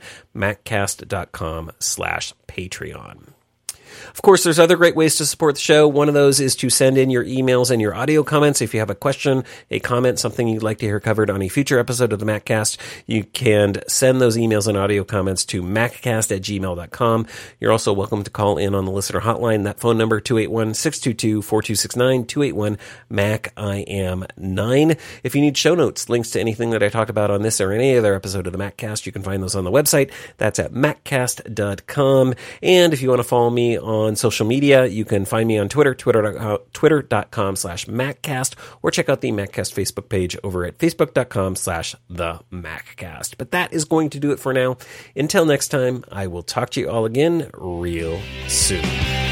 A: maccast.com/Patreon. Of course, there's other great ways to support the show. One of those is to send in your emails and your audio comments. If you have a question, a comment, something you'd like to hear covered on a future episode of the MacCast, you can send those emails and audio comments to maccast@gmail.com. You're also welcome to call in on the listener hotline. That phone number, 281-622-4269, 281-MAC-I-AM-9. If you need show notes, links to anything that I talked about on this or any other episode of the MacCast, you can find those on the website. That's at maccast.com. And if you want to follow me on social media, you can find me on Twitter, twitter.com/MacCast, or check out the MacCast Facebook page over at facebook.com/TheMacCast. But that is going to do it for now. Until next time, I will talk to you all again real soon.